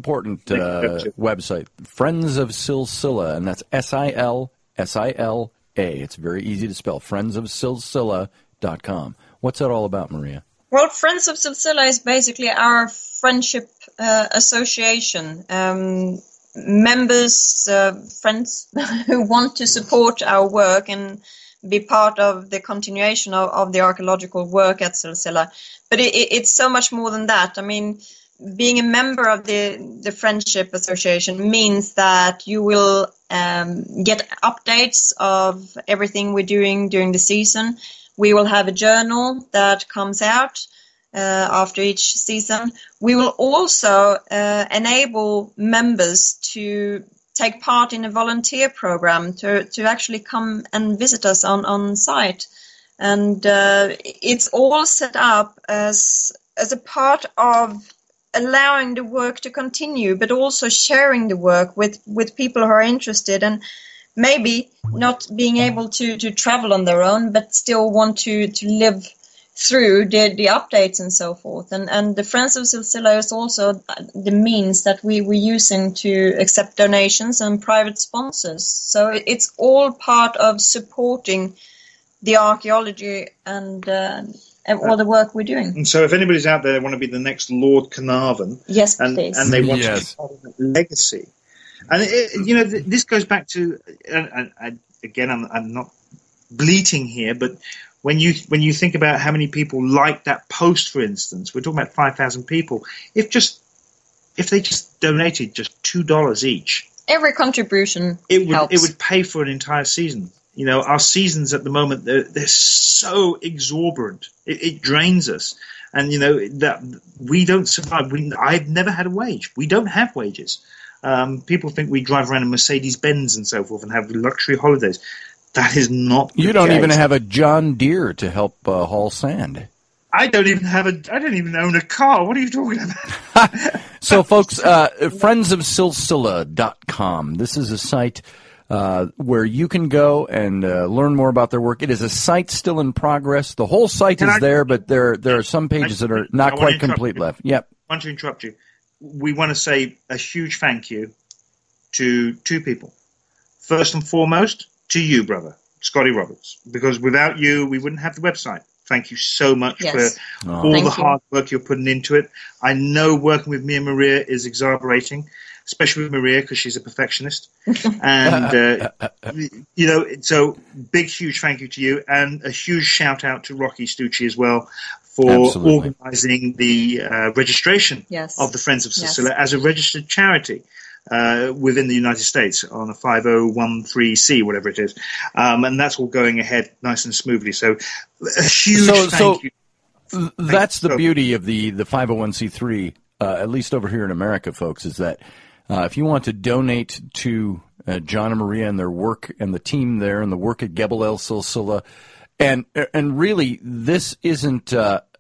website, Friends of Silsila, and that's SILSILA. It's very easy to spell, friendsofsilsila.com. What's that all about, Maria? Well, Friends of Silsila is basically our friendship association. Members, friends who want to support our work and be part of the continuation of the archaeological work at Silsila. But it's so much more than that. I mean, being a member of the Friendship Association means that you will get updates of everything we're doing during the season. We will have a journal that comes out after each season. We will also enable members to take part in a volunteer program to actually come and visit us on site. And it's all set up as a part of allowing the work to continue, but also sharing the work with people who are interested and maybe not being able to travel on their own, but still want to live through the updates and so forth. And the Friends of Silsila is also the means that we're using to accept donations and private sponsors. So it's all part of supporting the archaeology and all the work we're doing. And so if anybody's out there want to be the next Lord Carnarvon, yes, please. And they want to be part of that legacy. And, this goes back to, again, I'm not bleating here, but when you think about how many people liked that post, for instance, we're talking about 5,000 people. If they just donated just $2 each, every contribution helps. It would pay for an entire season. Our seasons at the moment, they're so exorbitant. It drains us. And, that we don't survive. I've never had a wage. We don't have wages. People think we drive around in Mercedes-Benz and so forth and have luxury holidays. That is not the You don't case. even have a John Deere to help haul sand. I don't even own a car. What are you talking about? So, folks, friendsofsilsila.com. This is a site where you can go and learn more about their work. It is a site still in progress. The whole site is there, but there are some pages that are not quite complete left. Yep. I want to interrupt you. We want to say a huge thank you to two people. First and foremost, to you, brother, Scotty Roberts, because without you, we wouldn't have the website. Thank you so much for all the hard work you're putting into it. I know working with me and Maria is exhilarating, especially with Maria because she's a perfectionist. And, so big, huge thank you to you, and a huge shout out to Rocky Stucci as well for organizing the registration of the Friends of Silsila as a registered charity within the United States on a 5013C, whatever it is. And that's all going ahead nice and smoothly. So a huge thank you. That's the beauty of the 501c3, at least over here in America, folks, is that if you want to donate to John and Maria and their work and the team there and the work at Gebel El Silsila, and really this isn't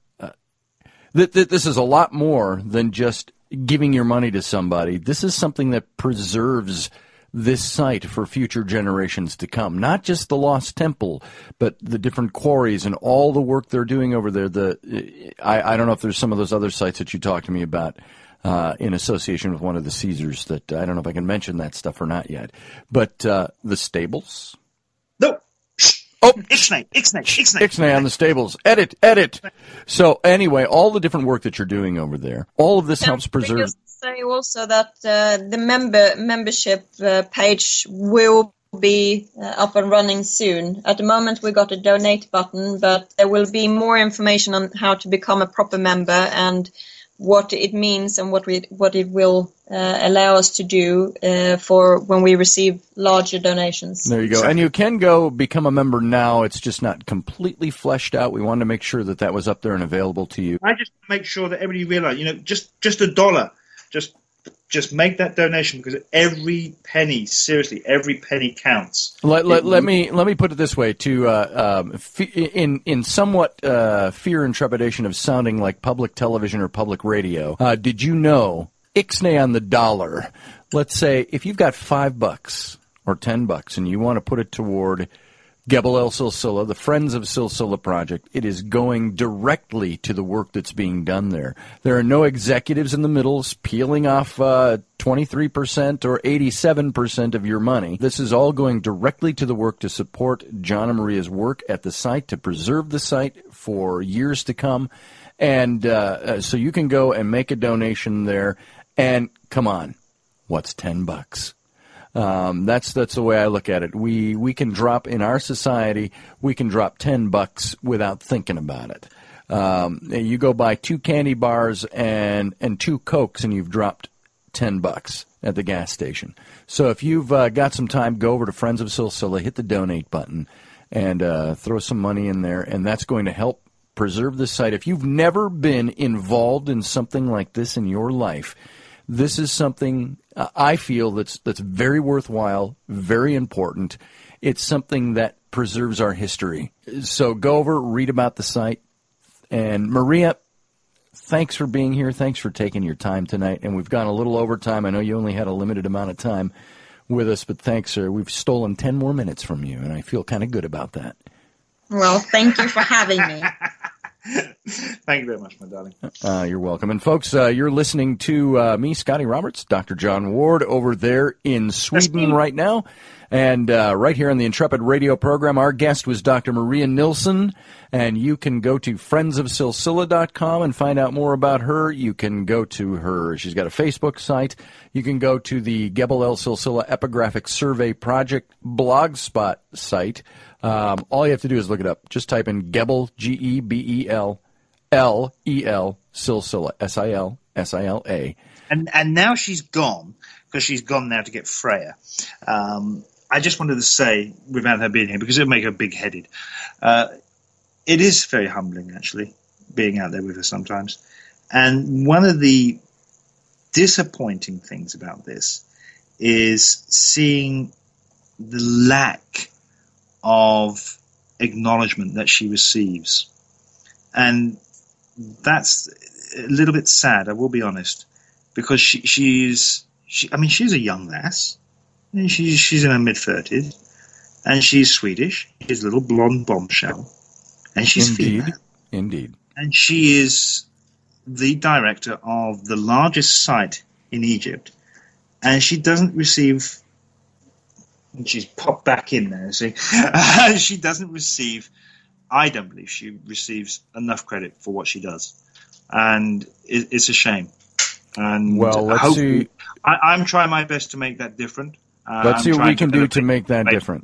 this is a lot more than just giving your money to somebody. This is something that preserves this site for future generations to come. Not just the Lost Temple, but the different quarries and all the work they're doing over there. I don't know if there's some of those other sites that you talked to me about in association with one of the Caesars that I don't know if I can mention that stuff or not yet. But the stables? No. Oh, Ixnay on the stables. Edit. So anyway, all the different work that you're doing over there, all of this helps preserve. Just say also that the membership page will be up and running soon. At the moment, we got a donate button, but there will be more information on how to become a proper member and what it means and what it will allow us to do for when we receive larger donations. There you go. And you can go become a member now. It's just not completely fleshed out. We wanted to make sure that was up there and available to you. I just make sure that everybody realizes, just $1. Just make that donation because every penny, seriously, every penny counts. Let me put it this way: in somewhat fear and trepidation of sounding like public television or public radio, did you know Ixnay on the dollar? Let's say if you've got $5 or $10 and you want to put it toward Gebel El Silsila, the Friends of Silsila project, it is going directly to the work that's being done there. There are no executives in the middle peeling off 23% or 87% of your money. This is all going directly to the work to support John and Maria's work at the site, to preserve the site for years to come. And so you can go and make a donation there. And come on, what's $10? That's the way I look at it. We can drop in our society. We can drop $10 without thinking about it. You go buy 2 candy bars and 2 Cokes, and you've dropped $10 at the gas station. So if you've got some time, go over to Friends of Silsilla, hit the donate button, and throw some money in there, and that's going to help preserve the site. If you've never been involved in something like this in your life, this is something I feel that's very worthwhile, very important. It's something that preserves our history. So go over, read about the site. And Maria, thanks for being here. Thanks for taking your time tonight. And we've gone a little over time. I know you only had a limited amount of time with us, but thanks, sir. We've stolen 10 more minutes from you, and I feel kind of good about that. Well, thank you for having me. Thank you very much, my darling. You're welcome. And folks, you're listening to me, Scotty Roberts, Dr. John Ward, over there in Sweden right now. And right here on the Intrepid Radio program, our guest was Dr. Maria Nilsson. And you can go to friendsofsilsilla.com and find out more about her. You can go to her. She's got a Facebook site. You can go to the Gebel El Silsilla Epigraphic Survey Project blogspot site. All you have to do is look it up. Just type in Gebel, Gebel, L-E-L, Silsilla, S-I-L-S-I-L-A. And now she's gone, because she's gone now to get Freya. I just wanted to say, without her being here, because it would make her big-headed, it is very humbling, actually, being out there with her sometimes. And one of the disappointing things about this is seeing the lack of acknowledgement that she receives. And that's a little bit sad, I will be honest, because she's a young lass. And she's in her mid-30s, and she's Swedish. She's a little blonde bombshell, and she's female. Indeed. And she is the director of the largest site in Egypt, and she doesn't receive. And she's popped back in there. See, she doesn't receive. I don't believe she receives enough credit for what she does, and it's a shame. And well, let's see. I'm trying my best to make that different. Let's see what we can do to make that different.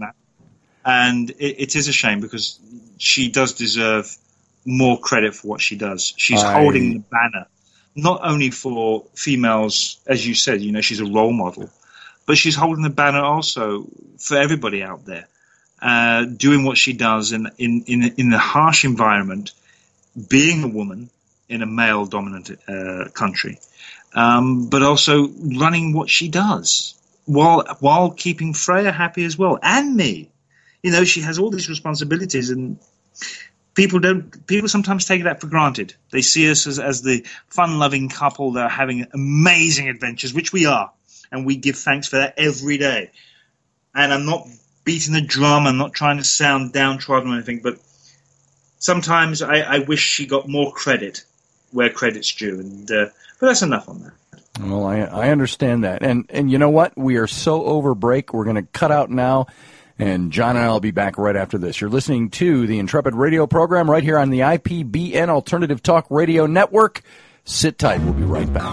And it is a shame, because she does deserve more credit for what she does. She's holding the banner, not only for females, as you said, she's a role model, but she's holding the banner also for everybody out there, doing what she does in the harsh environment, being a woman in a male-dominant country, but also running what she does. While keeping Freya happy as well, and me. She has all these responsibilities, and people sometimes take that for granted. They see us as the fun-loving couple that are having amazing adventures, which we are, and we give thanks for that every day. And I'm not beating the drum, I'm not trying to sound downtrodden or anything, but sometimes I wish she got more credit where credit's due, but that's enough on that. Well, I understand that. And you know what? We are so over break. We're going to cut out now, and John and I will be back right after this. You're listening to the Intrepid Radio program right here on the IPBN Alternative Talk Radio Network. Sit tight. We'll be right back.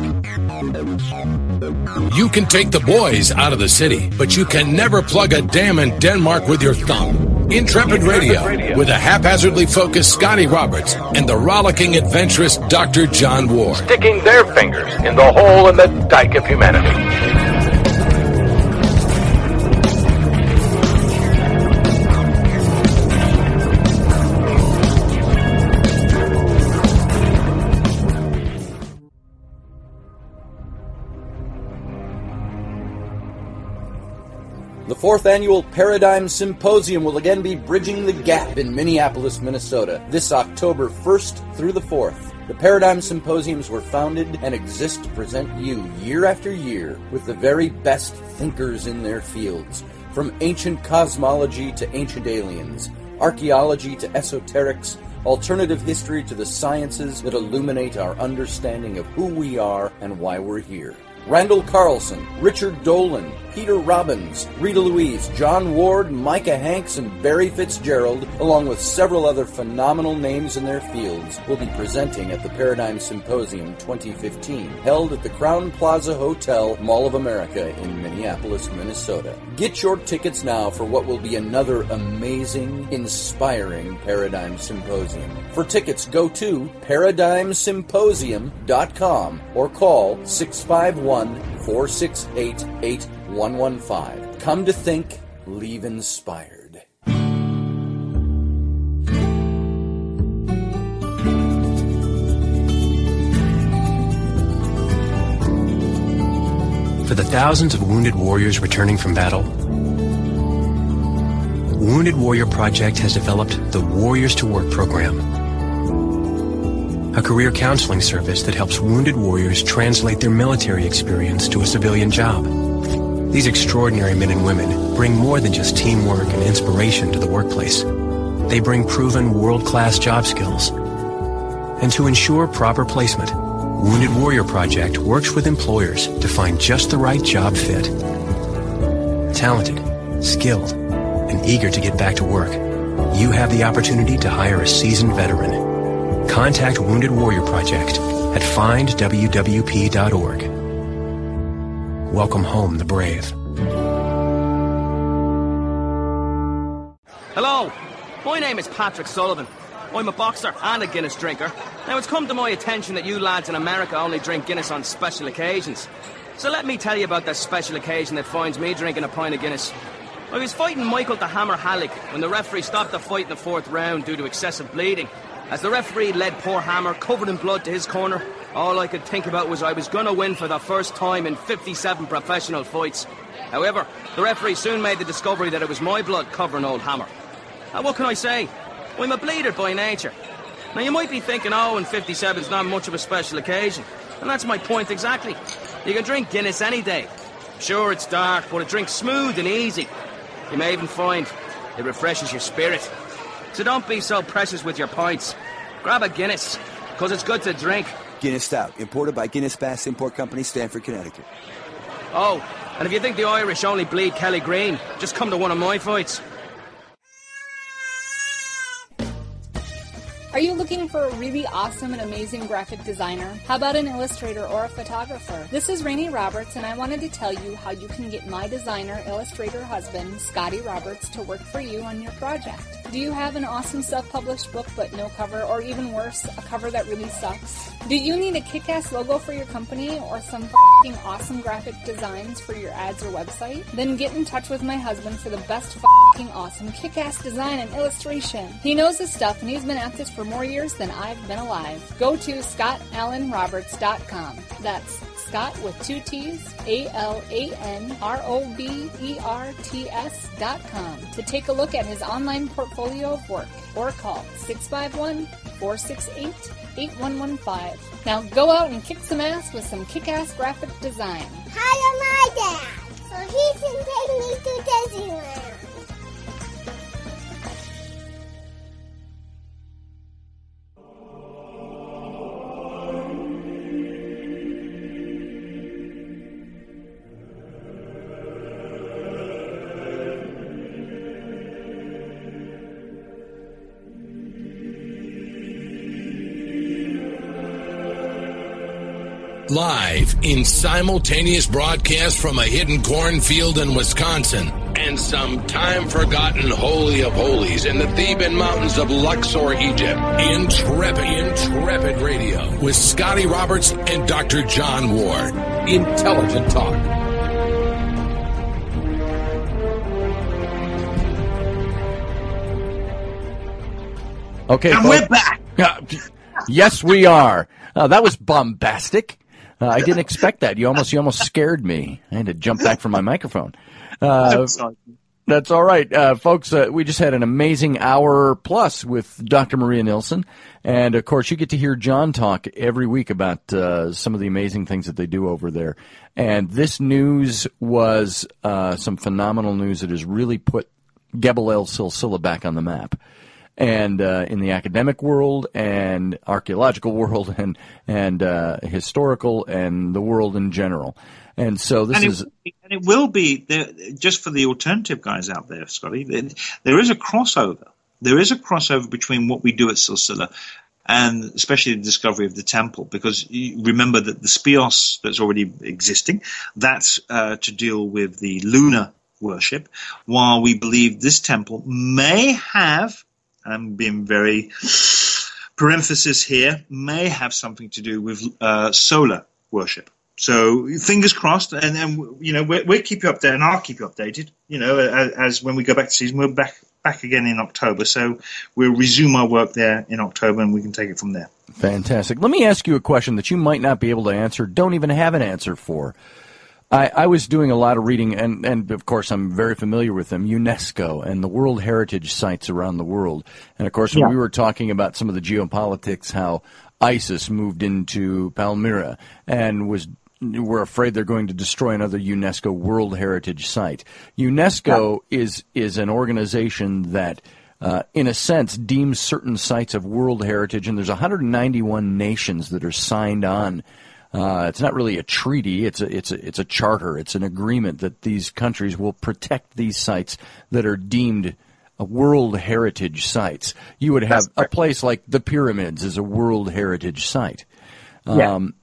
You can take the boys out of the city, but you can never plug a dam in Denmark with your thumb. Intrepid Radio, with a haphazardly focused Scotty Roberts and the rollicking, adventurous Dr. John Ward. Sticking their fingers in the hole in the dike of humanity. The 4th Annual Paradigm Symposium will again be bridging the gap in Minneapolis, Minnesota, this October 1st through the 4th. The Paradigm Symposiums were founded and exist to present you, year after year, with the very best thinkers in their fields, from ancient cosmology to ancient aliens, archaeology to esoterics, alternative history to the sciences that illuminate our understanding of who we are and why we're here. Randall Carlson, Richard Dolan, Peter Robbins, Rita Louise, John Ward, Micah Hanks, and Barry Fitzgerald, along with several other phenomenal names in their fields, will be presenting at the Paradigm Symposium 2015, held at the Crowne Plaza Hotel, Mall of America in Minneapolis, Minnesota. Get your tickets now for what will be another amazing, inspiring Paradigm Symposium. For tickets, go to ParadigmSymposium.com or call 651-468-8115. Come to think, leave inspired. For the thousands of wounded warriors returning from battle, Wounded Warrior Project has developed the Warriors to Work program, a career counseling service that helps wounded warriors translate their military experience to a civilian job. These extraordinary men and women bring more than just teamwork and inspiration to the workplace. They bring proven world-class job skills. And to ensure proper placement, Wounded Warrior Project works with employers to find just the right job fit. Talented, skilled, and eager to get back to work, you have the opportunity to hire a seasoned veteran. Contact Wounded Warrior Project at findwwp.org. Welcome home, the brave. Hello, my name is Patrick Sullivan. I'm a boxer and a Guinness drinker. Now, it's come to my attention that you lads in America only drink Guinness on special occasions. So let me tell you about that special occasion that finds me drinking a pint of Guinness. I was fighting Michael the Hammer Halleck when the referee stopped the fight in the 4th round due to excessive bleeding. As the referee led poor Hammer, covered in blood, to his corner, all I could think about was I was going to win for the first time in 57 professional fights. However, the referee soon made the discovery that it was my blood covering old Hammer. And what can I say? I'm a bleeder by nature. Now, you might be thinking, oh, and 57's not much of a special occasion. And that's my point exactly. You can drink Guinness any day. Sure, it's dark, but it drinks smooth and easy. You may even find it refreshes your spirit. So don't be so precious with your pints. Grab a Guinness, because it's good to drink. Guinness Stout, imported by Guinness Bass Import Company, Stamford, Connecticut. Oh, and if you think the Irish only bleed Kelly Green, just come to one of my fights. Are you looking for a really awesome and amazing graphic designer? How about an illustrator or a photographer? This is Rainey Roberts, and I wanted to tell you how you can get my designer, illustrator husband, Scotty Roberts, to work for you on your project. Do you have an awesome self-published book but no cover, or even worse, a cover that really sucks? Do you need a kick-ass logo for your company or some f***ing awesome graphic designs for your ads or website? Then get in touch with my husband for the best f***ing awesome kick-ass design and illustration. He knows his stuff, and he's been at this for more years than I've been alive. Go to ScottAllenRoberts.com. That's Scott with 2 T's, ALANROBERTS.com to take a look at his online portfolio of work, or call 651-468-8115. Now go out and kick some ass with some kick-ass graphic design. Hire my dad, so he can take me to Disneyland. Live in simultaneous broadcast from a hidden cornfield in Wisconsin and some time-forgotten Holy of Holies in the Theban Mountains of Luxor, Egypt. Intrepid Radio with Scotty Roberts and Dr. John Ward. Intelligent talk. Okay, and we're back. Yes, we are. That was bombastic. I didn't expect that. You almost scared me. I had to jump back from my microphone. That's all right. Folks, we just had an amazing hour plus with Dr. Maria Nilsson. And, of course, you get to hear John talk every week about some of the amazing things that they do over there. And this news was some phenomenal news that has really put Gebel El Silsila back on the map. and in the academic world and archaeological world and historical and the world in general. And so it will be there, just for the alternative guys out there, Scotty. There is a crossover. There is a crossover between what we do at Silsila and especially the discovery of the temple, because you remember that the Speos that's already existing, that's to deal with the lunar worship, while we believe this temple may have, I'm being very parenthesis here, may have something to do with solar worship. So fingers crossed, and we'll keep you updated, and I'll keep you updated. As when we go back to season, we're back again in October. So we'll resume our work there in October, and we can take it from there. Fantastic. Let me ask you a question that you might not be able to answer, don't even have an answer for. I was doing a lot of reading, and of course I'm very familiar with them, UNESCO and the World Heritage Sites around the world. And of course, when we were talking about some of the geopolitics, how ISIS moved into Palmyra and we're afraid they're going to destroy another UNESCO World Heritage Site. UNESCO is an organization that, in a sense, deems certain sites of World Heritage, and there's 191 nations that are signed on. It's not really a treaty; it's a charter. It's an agreement that these countries will protect these sites that are deemed World Heritage Sites. You would have a place like the Pyramids as a World Heritage Site. And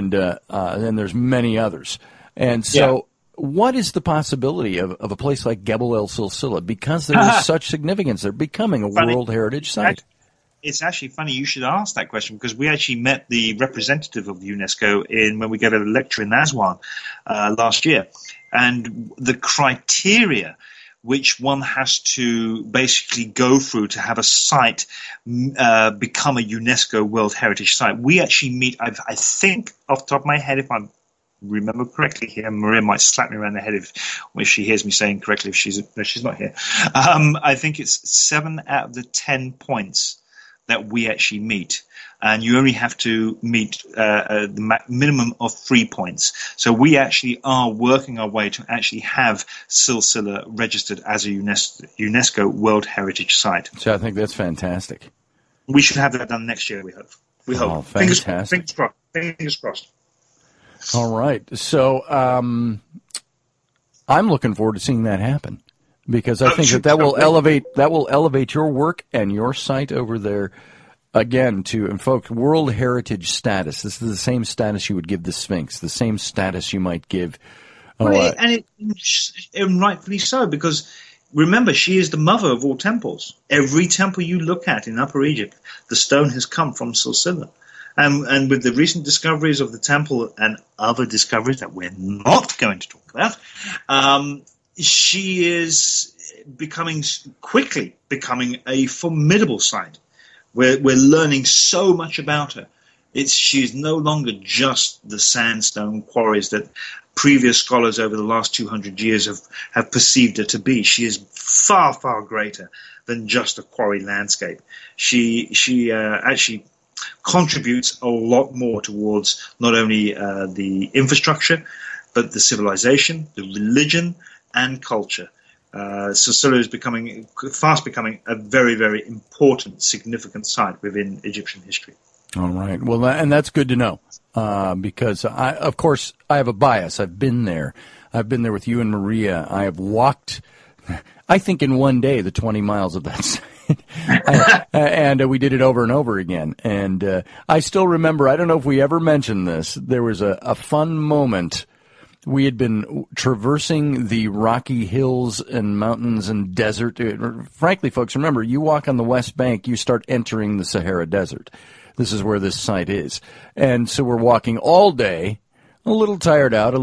then there's many others. And so what is the possibility of a place like Gebel El Silsila? Because there is such significance, they're becoming a World Heritage Site. It's actually funny you should ask that question, because we actually met the representative of UNESCO when we gave a lecture in Aswan last year. And the criteria which one has to basically go through to have a site become a UNESCO World Heritage Site. We actually meet, I think, off the top of my head, if I remember correctly here, Maria might slap me around the head if she hears me saying correctly, if she's not here. I think it's 7 out of the 10 points that we actually meet. And you only have to meet the minimum of 3 points. So we actually are working our way to actually have Silsila registered as a UNESCO World Heritage Site. So I think that's fantastic. We should have that done next year, we hope. Oh, fantastic. Fingers crossed. All right. So I'm looking forward to seeing that happen, because I think that will elevate your work and your site over there. Again, to invoke World Heritage status. This is the same status you would give the Sphinx, the same status you might give. And rightfully so, because remember, she is the mother of all temples. Every temple you look at in Upper Egypt, the stone has come from Silsila. And with the recent discoveries of the temple and other discoveries that we're not going to talk about, she is quickly becoming a formidable site. We're learning so much about her. She's no longer just the sandstone quarries that previous scholars over the last 200 years have perceived her to be. She is far, far greater than just a quarry landscape. She actually contributes a lot more towards not only the infrastructure, but the civilization, the religion, and culture. Silsila is fast becoming a very, very important, significant site within Egyptian history. All right. Well, and that's good to know, because of course, I have a bias. I've been there. I've been there with you and Maria. I have walked, I think, in one day, the 20 miles of that site. And we did it over and over again. And I still remember, I don't know if we ever mentioned this, there was a fun moment. We had been traversing the rocky hills and mountains and desert. Frankly, folks, remember, you walk on the West Bank, you start entering the Sahara Desert. This is where this site is. And so we're walking all day, a little tired out,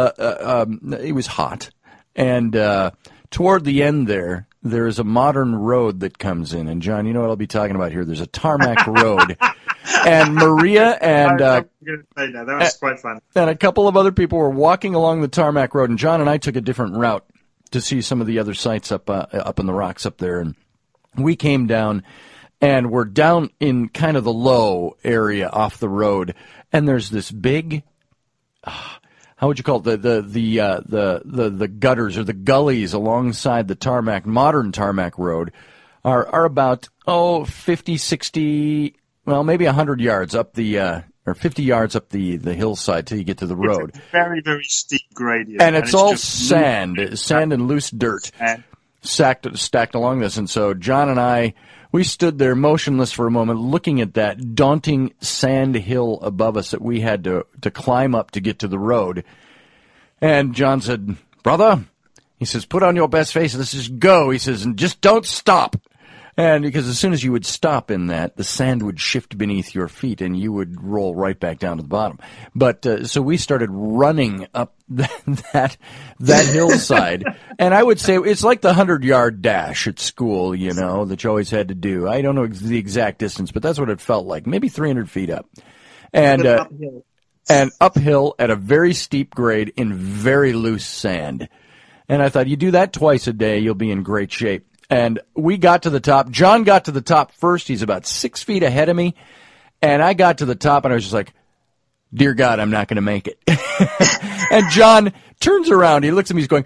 it was hot. And toward the end there is a modern road that comes in. And, John, you know what I'll be talking about here. There's a tarmac road. And Maria and that was quite fun. And a couple of other people were walking along the tarmac road, and John and I took a different route to see some of the other sites up in the rocks up there. And we came down, and we're down in kind of the low area off the road, and there's this big, how would you call it, the gutters or the gullies alongside the modern tarmac road are about 50, 60, well, maybe 100 yards up the or 50 yards up the hillside till you get to the road. It's a very, very steep gradient. And it's all sand and loose dirt stacked along this. And so John and I, we stood there motionless for a moment looking at that daunting sand hill above us that we had to climb up to get to the road. And John said, "Brother," he says, "put on your best face. Let's just go." He says, "and just don't stop." And because as soon as you would stop in that, the sand would shift beneath your feet and you would roll right back down to the bottom. But so we started running up that hillside. And I would say it's like the 100-yard dash at school, you know, that you always had to do. I don't know the exact distance, but that's what it felt like, maybe 300 feet up. And uphill at a very steep grade in very loose sand. And I thought, you do that twice a day, you'll be in great shape. And we got to the top. John got to the top first. He's about 6 feet ahead of me. And I got to the top, and I was just like, dear God, I'm not going to make it. And John turns around. He looks at me. He's going,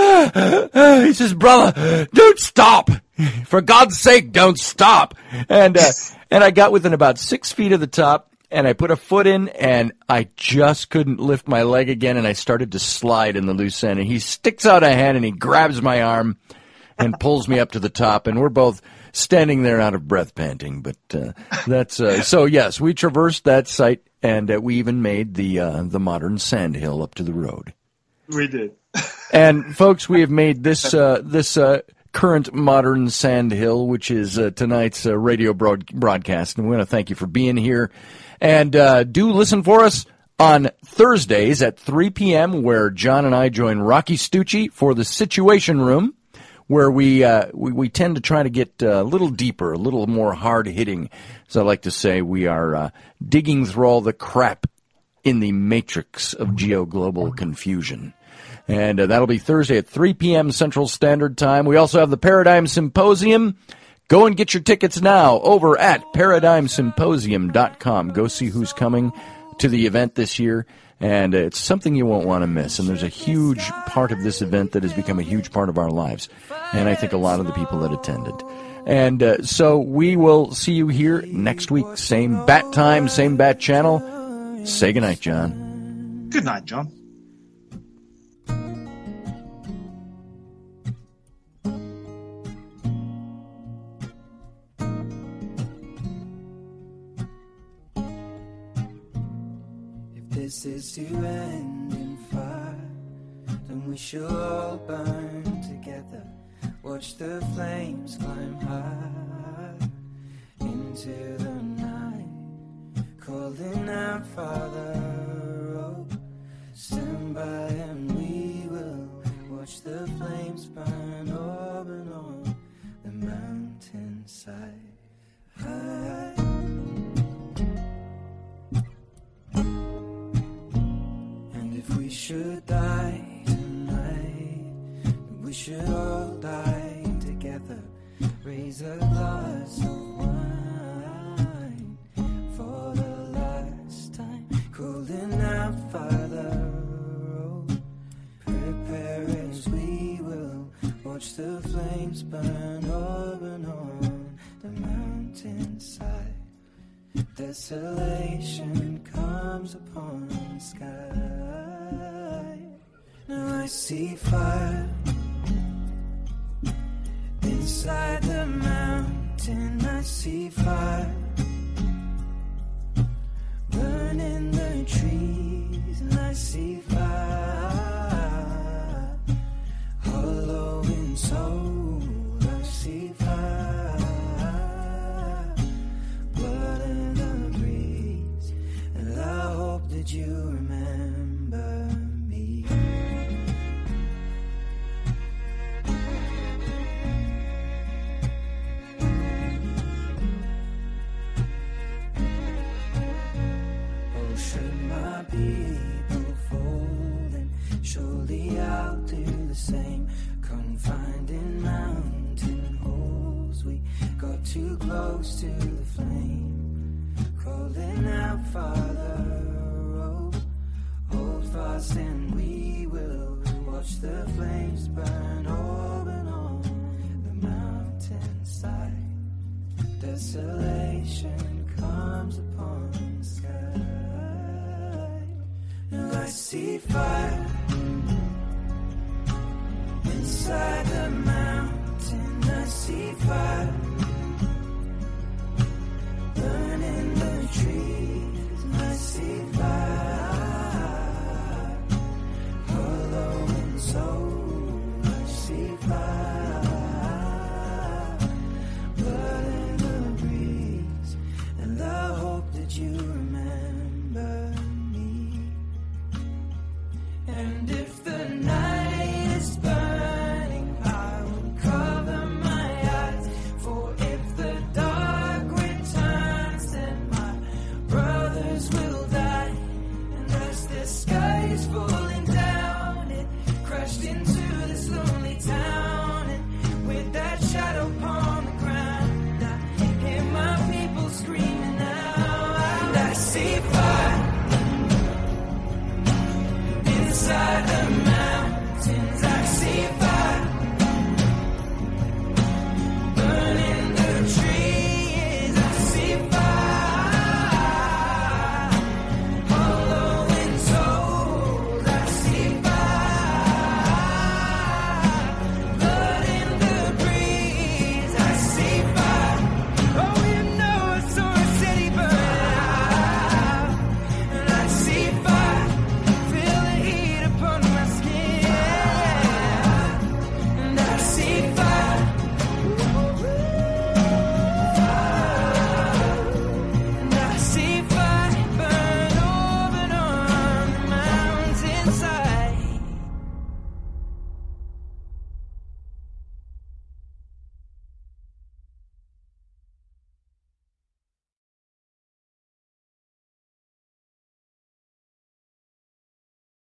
he says, "Brother, don't stop. For God's sake, don't stop." And I got within about 6 feet of the top, and I put a foot in, and I just couldn't lift my leg again, and I started to slide in the loose sand. And he sticks out a hand, and he grabs my arm and pulls me up to the top, and we're both standing there out of breath panting. But that's so yes, we traversed that site, and we even made the modern sand hill up to the road. We did. And folks, we have made this current modern sand hill, which is tonight's radio broadcast, and we want to thank you for being here. And do listen for us on Thursdays at 3 p.m., where John and I join Rocky Stucci for the Situation Room, where we tend to try to get a little deeper, a little more hard-hitting. As I like to say, we are digging through all the crap in the matrix of geo-global confusion. And that'll be Thursday at 3 p.m. Central Standard Time. We also have the Paradigm Symposium. Go and get your tickets now over at ParadigmSymposium.com. Go see who's coming to the event this year. And it's something you won't want to miss. And there's a huge part of this event that has become a huge part of our lives. And I think a lot of the people that attended. And so we will see you here next week. Same bat time, same bat channel. Say goodnight, John. Good night, John. This is to end in fire, then we shall all burn together. Watch the flames climb high into the night, calling out, Father, oh, stand by and we will watch the flames burn over and on the mountainside. We should die tonight, we should all die together. Raise a glass of wine for the last time, calling out, Father, oh, prepare as we will watch the flames burn over and on the mountainside. Desolation comes upon the sky. Now I see fire inside the mountain. I see fire burning the trees, and I see fire hollow in soul. I see fire, blood in the breeze, and I hope that you remember me. Oh, should my people fold, and surely I'll do the same. Confined in mountain holes, we got too close to the flame, calling out, Father, oh, hold fast and we will watch the flames burn over and on the mountainside. Desolation comes upon the sky, and I see fire inside the mountain. I see fire